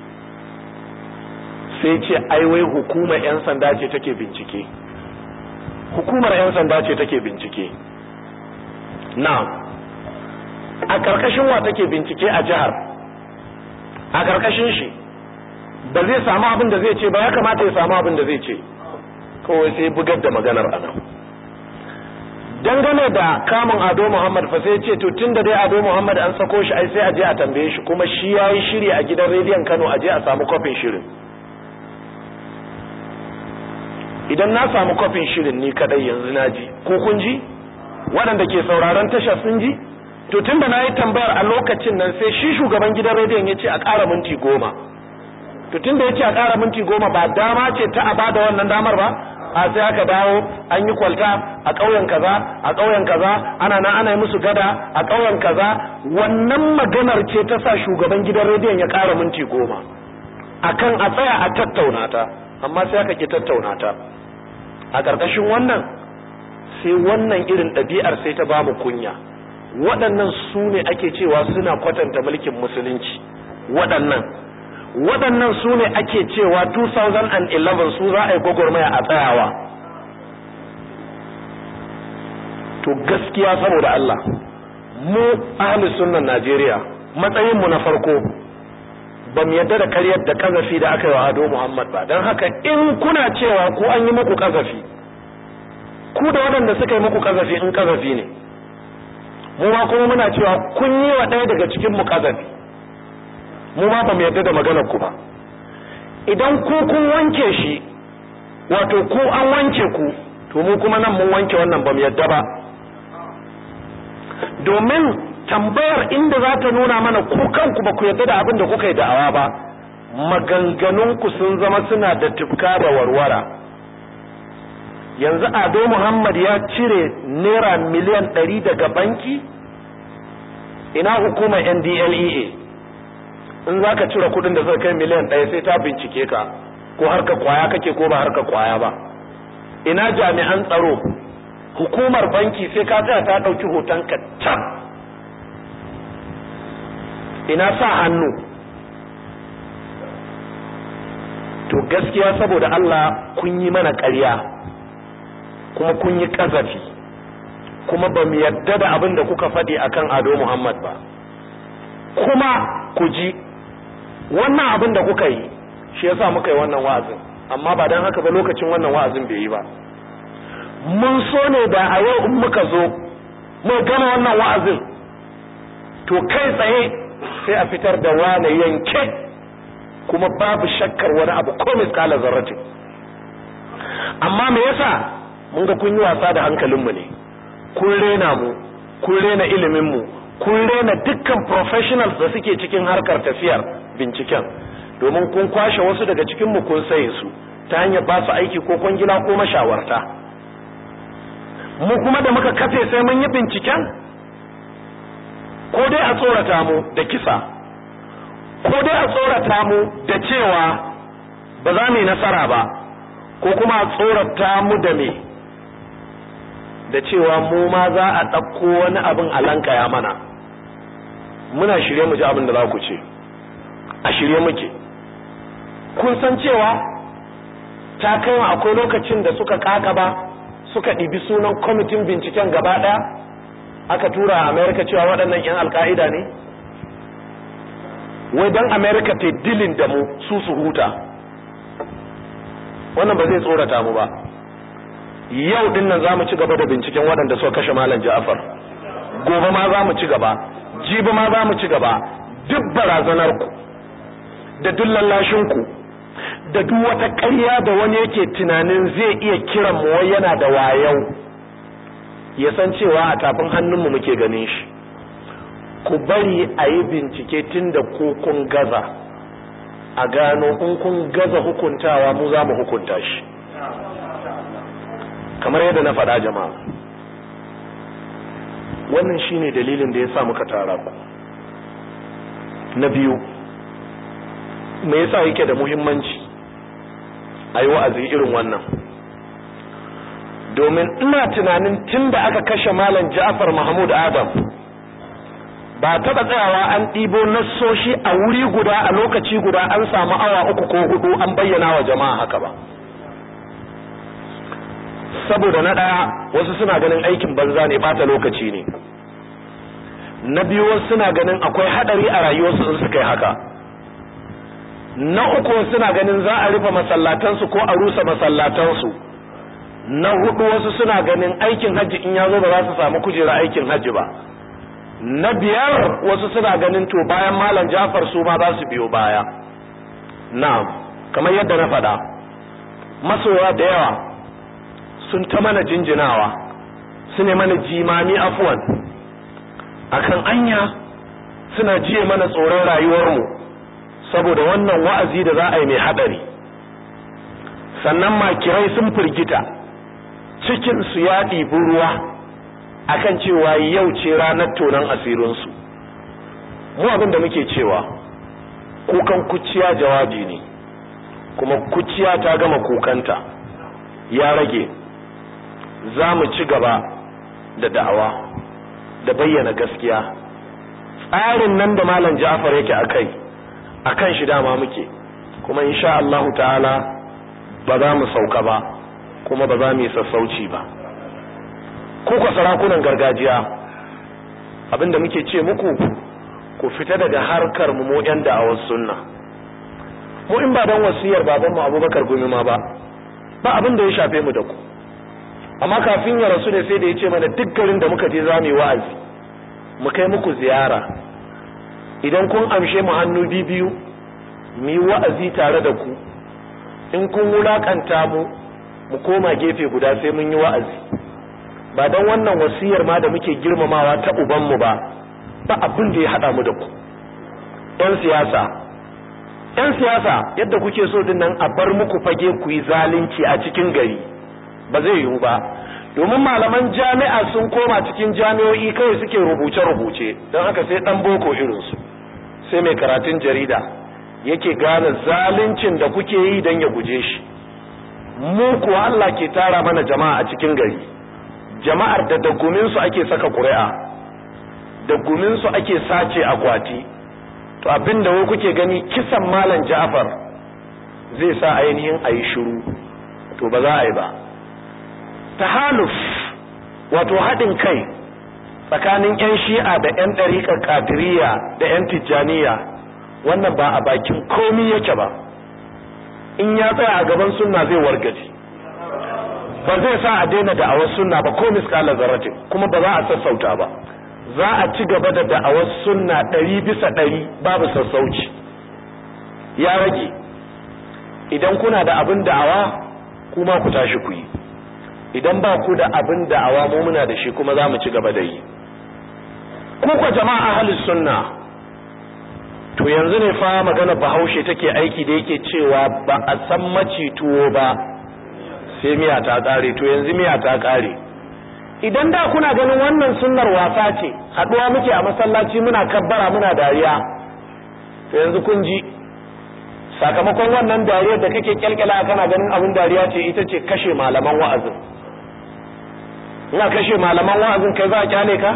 Sai ce ai wai hukumar 'yan sanda ce take bincike, hukumar 'yan sanda ce take bincike. Na a karkashin wa take bincike a jihar? A karkashin shi ba zai samu abin da zai ce ba, ya kamata ya samu abin da zai ce. Kawai sai bugar da maganar anan. Dangane da kamun Ado Muhammad fa sai ce to tunda dai Ado Muhammad an sako shi, ai sai a je a tambaye shi, kuma shi yayi shiri a gidan rediyon Kano a je a samu kofin shirin. idan na samu kofin shirin ni kadai yanzu naji ko kun ji waɗanda ke sauraron tasha sun ji to tunda nayi tambayar a lokacin nan sai shi shugaban gidan rediyon yace a ƙara minti 10 to tunda yace a ƙara minti 10 ba dama ce ta a bada wannan damar ba a sai aka dawo an yi kwalta a ƙauyen kaza ana nan ana yi musu gada a ƙauyen kaza wannan maganar ce ta sa shugaban gidan rediyon ya ƙara minti 10 akan a tsaya a tattauna ta amma sai aka ki tattauna ta a ƙarƙashin wannan sai wannan irin ɗabi'ar sai ta bamu kunya waɗannan su ne ake cewa suna kwatanta mulkin musulunci waɗannan su ne ake cewa 2011 su za a yi gwagwarmaya a tsayawa to gaskiya saboda Allah mu ahli sunnan Najeriya matsayinmu na farko ba mu yadda da karyar da kazafi da aka yi wa Ado Muhammad ba don haka in kuna cewa ku an yi muku kazafi ku da waɗanda suka yi muku kazafi in kazafi ne mu ma kuma muna cewa kun yi wa ɗaya daga cikin mu kazafi mu ma ba mu yadda da maganar ku ba idan ku kun wanke shi wato ku an wanke ku to mu kuma nan mun wanke wannan ba mu yadda ba domin tambayar inda za ta nuna mana ku kanku ba ku yadda da abin da kuka yi da'awa ba maganganunku sun zama suna da tufka da warwara yanzu Ado Muhammad ya cire naira miliyan 100 daga banki ina hukumar NDLEA in za ka cire kudin da zai kai miliyan 1 sai ta bincike ka ko harka kwaya kake ko ba harka kwaya ba ina jami'an tsaro hukumar banki sai ka tsaya ta dauki hoton ka can ina sa hannu to gaskiya saboda Allah kun yi mana ƙarya kuma kun yi kazafi kuma ba mu yadda da abin da kuka faɗi akan Ado Muhammad ba kuma ku ji wannan abin da kuka yi shi yasa muka yi wannan wa'azin amma ba dan haka ba lokacin wannan wa'azin bai yi ba mun so ne da a yau in muka zo mu gama wannan wa'azin to kai tsaye sai a fitar da wani yanke kuma babu shakkar wani abu ko miskala zarratin amma me yasa mun ga kun yi wasa da hankalinmu ne kun rena mu kun rena iliminmu kun rena dukkan professionals da suke cikin harkar tafiyar binciken domin kun kwashe wasu daga cikinmu kun saye su ta hanyar ba su aiki ko kwangila ko mashawarta mu kuma da muka kafe sai mun yi binciken ko dai a tsorata mu da kisa ko dai a tsorata mu da cewa ba za mu yi nasara ba ko kuma a tsorata mu da me da cewa mu ma za a ɗauko wani abin alankaya mana muna shirye mu ji abin da za ku ce a shirye muke kun san cewa ta kai akwai lokacin da suka kakaba suka ɗibi sunan kwamitin binciken gaba ɗaya aka tura a Amerika cewa waɗannan 'yan alka'ida ne wai don Amerika ta dilin da mu su huta wannan ba zai tsorata mu ba yau din nan za mu ci gaba da binciken waɗanda suka kashe Malam Ja'far gobe ma za mu ci gaba jibi ma za mu ci gaba duk barazanar ku da duk lallashin ku da duk wata ƙarya da wani yake tunanin zai iya kiran mu wai yana da wayau ya san cewa a tafin hannunmu muke ganin shi ku bari a yi bincike tun da ku kun gaza a gano in kun gaza hukuntawa mu za mu hukunta shi kamar yadda na faɗa jama'a wannan shine dalilin da ya sa muka tara ku na biyu me yasa yake da muhimmanci a yi wa'azi irin wannan domin ina tunanin tun da aka kashe Malam Ja'far Mahmud Adam ba taɓa tsayawa an ɗibo nassoshi a wuri guda a lokaci guda an samu awa 3 ko 4 an bayyana wa jama'a haka ba saboda na ɗaya wasu suna ganin aikin banza ne bata lokaci ne na biyu wasu suna ganin akwai haɗari a rayuwarsu in suka yi haka na uku suna ganin za a rufe masallatansu ko a rusa masallatansu na hudu wasu suna ganin aikin hajji in ya zo ba za su samu kujera aikin hajji ba na biyar wasu suna ganin to bayan Malam Ja'far su ma za su biyo baya na'am kamar yadda na faɗa masoya da yawa sun ta mana jinjinawa, su ne mana jimami afwan akan anya suna jiye mana tsoron rayuwarmu saboda wannan wa'azi da za a yi mai hadari. Sannan makirai sun firgita, cikinsu ya ɗibi ruwa akan cewa yau ce ranar tonon asirinsu. Mu abin da muke cewa kukan kuciya jawabi ne, kuma kuciya ta gama kukanta, ya rage za mu ci gaba da da'awa da bayyana gaskiya. Tsarin nan da Malam Ja'far yake akan shi dama muke, kuma insha Allah ta'ala ba za mu sauka ba, kuma ba za mu yi sassauci ba. Kuka sarakunan gargajiya, abinda muke ce muku, ku fita daga harkar mu yan da'awar sunna. Mu in ba dan wasiyar baban mu Abubakar Gumi ma ba abin da ya shafe mu da ku. Amma kafin ya rasu ne sai da ya ce mana duk garin da muka je za mu yi wa'azi, mu kai muku ziyara. Idan kun amshe mu hannu biyu, mu yi wa'azi tare da ku. In kun wulakanta mu koma gefe guda sai mun yi wa'azi. Ba dan wannan wasiyar ma da muke girmamawa ta uban mu ba abin da ya hada mu da ku. Yan siyasa yadda kuke so din nan a bar muku fage ku yi zalunci a cikin gari ba zai yiwu ba, domin malaman jami'a sun koma cikin jami'o'i kawai suke rubuce-rubuce, don haka sai dan boko irinsu, sai mai karatun jarida yake gane zaluncin da kuke yi don ya guje shi. Mu kuwa Allah ke tara mana jama'a a cikin gari, jama'ar da daguminsu ake saka ƙuri'a, daguminsu ake sace akwati. To abinda wai kuke gani kisan Malam Ja'far zai sa ainihin ayi shiru, to ba za a yi ba. Tahaluf, wato haɗin kai tsakanin 'yan shi'a da 'yan ɗariƙar ƙadiriya da 'yan tijjaniya, wannan ba a bakin komi yake ba. In ya tsaya a gaban sunna zai wargaje, ba zai sa a daina da'awar sunna ba ko misƙalar zarratin, kuma ba za a sassauta ba. Za a ci gaba da da'awar sunna 100% babu sassauci. Ya rage, idan kuna da abin da'awa kuma ku tashi ku yi, idan ba ku da abin da'awa mu muna da shi kuma za mu ci gaba da yi. Kuka jama'a ahlus sunna, to yanzu ne fa magana Bahaushe take aiki da yake cewa ba a san maci tuwo ba sai miya ta kare. To yanzu miya ta kare. Idan da kuna ganin wannan sunnar wasa ce, haduwa muke a masallaci muna kabbara muna dariya, to yanzu kun ji sakamakon wannan dariyar da kake kyalkyala kana ganin abin dariya ce, ita ce kashe malaman wa'azin. ina kashe malaman wa'azin kai za a kyale ka?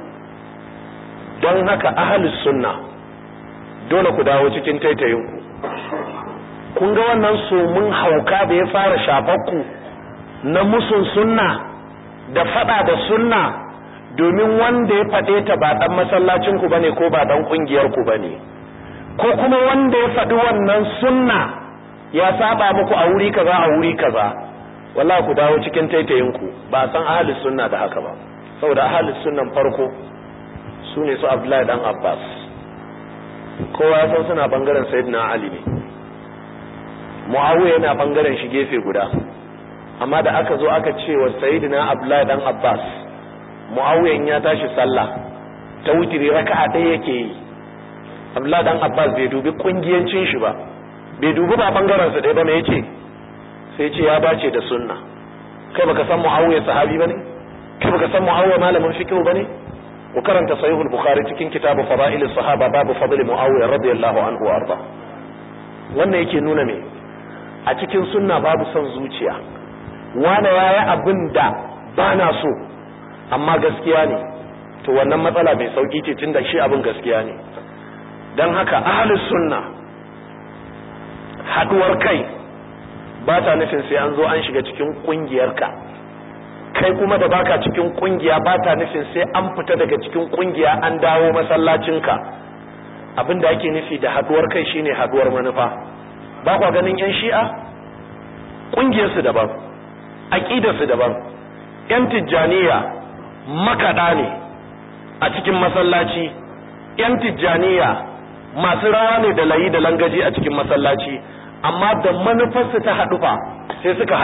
Don haka ahlus sunna dole ku dawo cikin taitayinku. Kun ga wannan mun hauka da ya fara shafakku na musun sunna da fada da sunna, domin wanda ya fade ta ba dan masallacin ku bane ko ba dan kungiyar ku bane, ko kuma wanda ya fadi wannan sunna ya saba muku a wuri kaza a wuri kaza, wallahi ku dawo cikin taitayinku. Ba san ahlus sunna da haka ba, saboda ahlus sunnan farko sune su Abdullahi dan Abbas, kowa ya san suna bangaren Sayyidina Ali ne, Muawiya yana bangaren shi gefe guda. Amma da aka zo aka ce wa Sayyidina Abdullahi dan Abbas, Muawiya in ya tashi sallah ta wutiri raka'a ɗaya yake yi, Abdullahi dan Abbas bai dubi kungiyancin shi ba, bai dubi ba bangaren sa ɗaya ba, me yace? Sai ce ya bace da sunna. Kai baka san Muawiya sahabi bane? Kai baka san Muawiya malamin fiqh bane? Ku karanta Sahih al-Bukhari cikin kitabu Fada'il as-Sahaba, babu fadl Muawiya radiyallahu anhu wa arda. Wannan yake nuna me? A cikin sunna babu son zuciya. Wanda yayi abin da ba na so amma gaskiya ne, to wannan matsala mai sauki ce tunda shi abin gaskiya ne. Dan haka ahlus sunna haduwar kai ba ta nufin sai an zo an shiga cikin kungiyarka, kai kuma da baka cikin kungiya ba ta nufin sai an fita daga cikin kungiya an dawo masallacinka. Abin da ake nufi da haduwar kai shine haduwar manufa. Ba kwa ganin yan shi'a kungiyarsu daban, aqidarsu daban. Yan tijjaniya makada ne a cikin masallaci, yan tijjaniya masu rawa ne da layi da langaji a cikin masallaci, amma da manufarsu ta haɗu fa sai suka haɗe.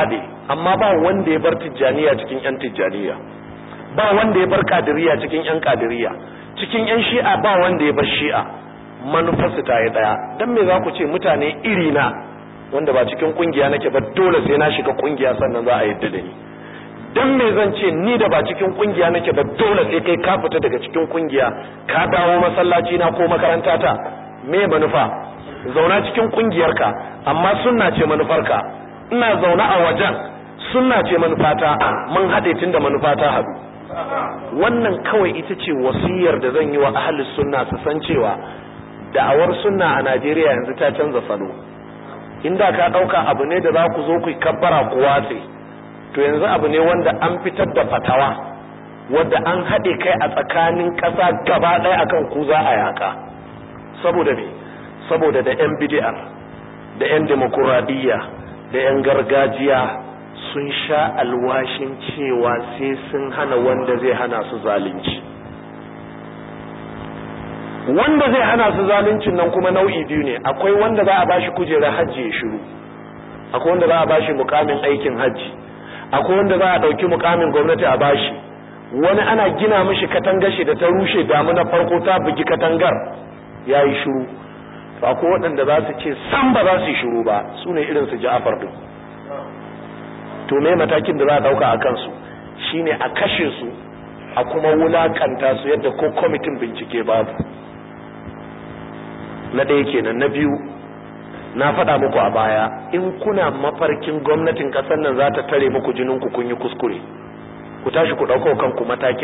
amma ba wanda ya bar tijjaniya cikin yan tijjaniya, ba wanda ya bar kadiriya cikin yan kadiriya, cikin yan shi'a ba wanda ya bar shi'a. Manufarsu ta yi daya. Dan me za ku ce mutane iri na wanda ba cikin kungiya nake ba dole sai na shiga kungiya sannan za a yadda da ni? Dan me zan ce ni da ba cikin kungiya nake ba dole sai kai ka fita daga cikin kungiya ka dawo masallaci na ko makaranta ta? Me manufa? Zauna cikin kungiyarka amma sunna ce manufarka, ina zauna a wajen sunna ce manufata, mun haɗe tun da manufata haɗu. Wannan kawai ita ce wasiyar da zan yi wa ahlus sunna su san cewa da'awar sunna a Najeriya yanzu ta canza salo. Inda ka ɗauka abu ne da za ku zo ku yi kabbara ku watse, to yanzu abu ne wanda an fitar da fatawa wadda an haɗe kai a tsakanin ƙasa gaba ɗaya akan ku za a yaƙa. Saboda me? Saboda da 'yan bid'ar da 'yan demokuraɗiyya da 'yan gargajiya sun sha alwashin cewa sai sun hana wanda zai hana su zalunci. Wanda zai hana su zaluncin nan kuma nau'i biyu ne. Akwai wanda za a bashi kujerar hajji ya shiru, akwai wanda za a bashi mukamin aikin hajji, akwai wanda za a ɗauki mukamin gwamnati a bashi. Wani ana gina mishi katangar shi da ta rushe damuna farko ta bugi katangar ya yi shiru. Akwai waɗanda za su ce san ba za su yi shiru ba, su ne irin su Ja'far din. To me matakin da za a ɗauka a kansu shine a kashe su a kuma wulakanta su yadda ko kwamitin bincike babu. Na ɗaya kenan. Na biyu, na faɗa muku a baya, in kuna mafarkin gwamnatin ƙasar nan za ta tare muku jinin ku kun yi kuskure, ku tashi ku ɗauko kanku mataki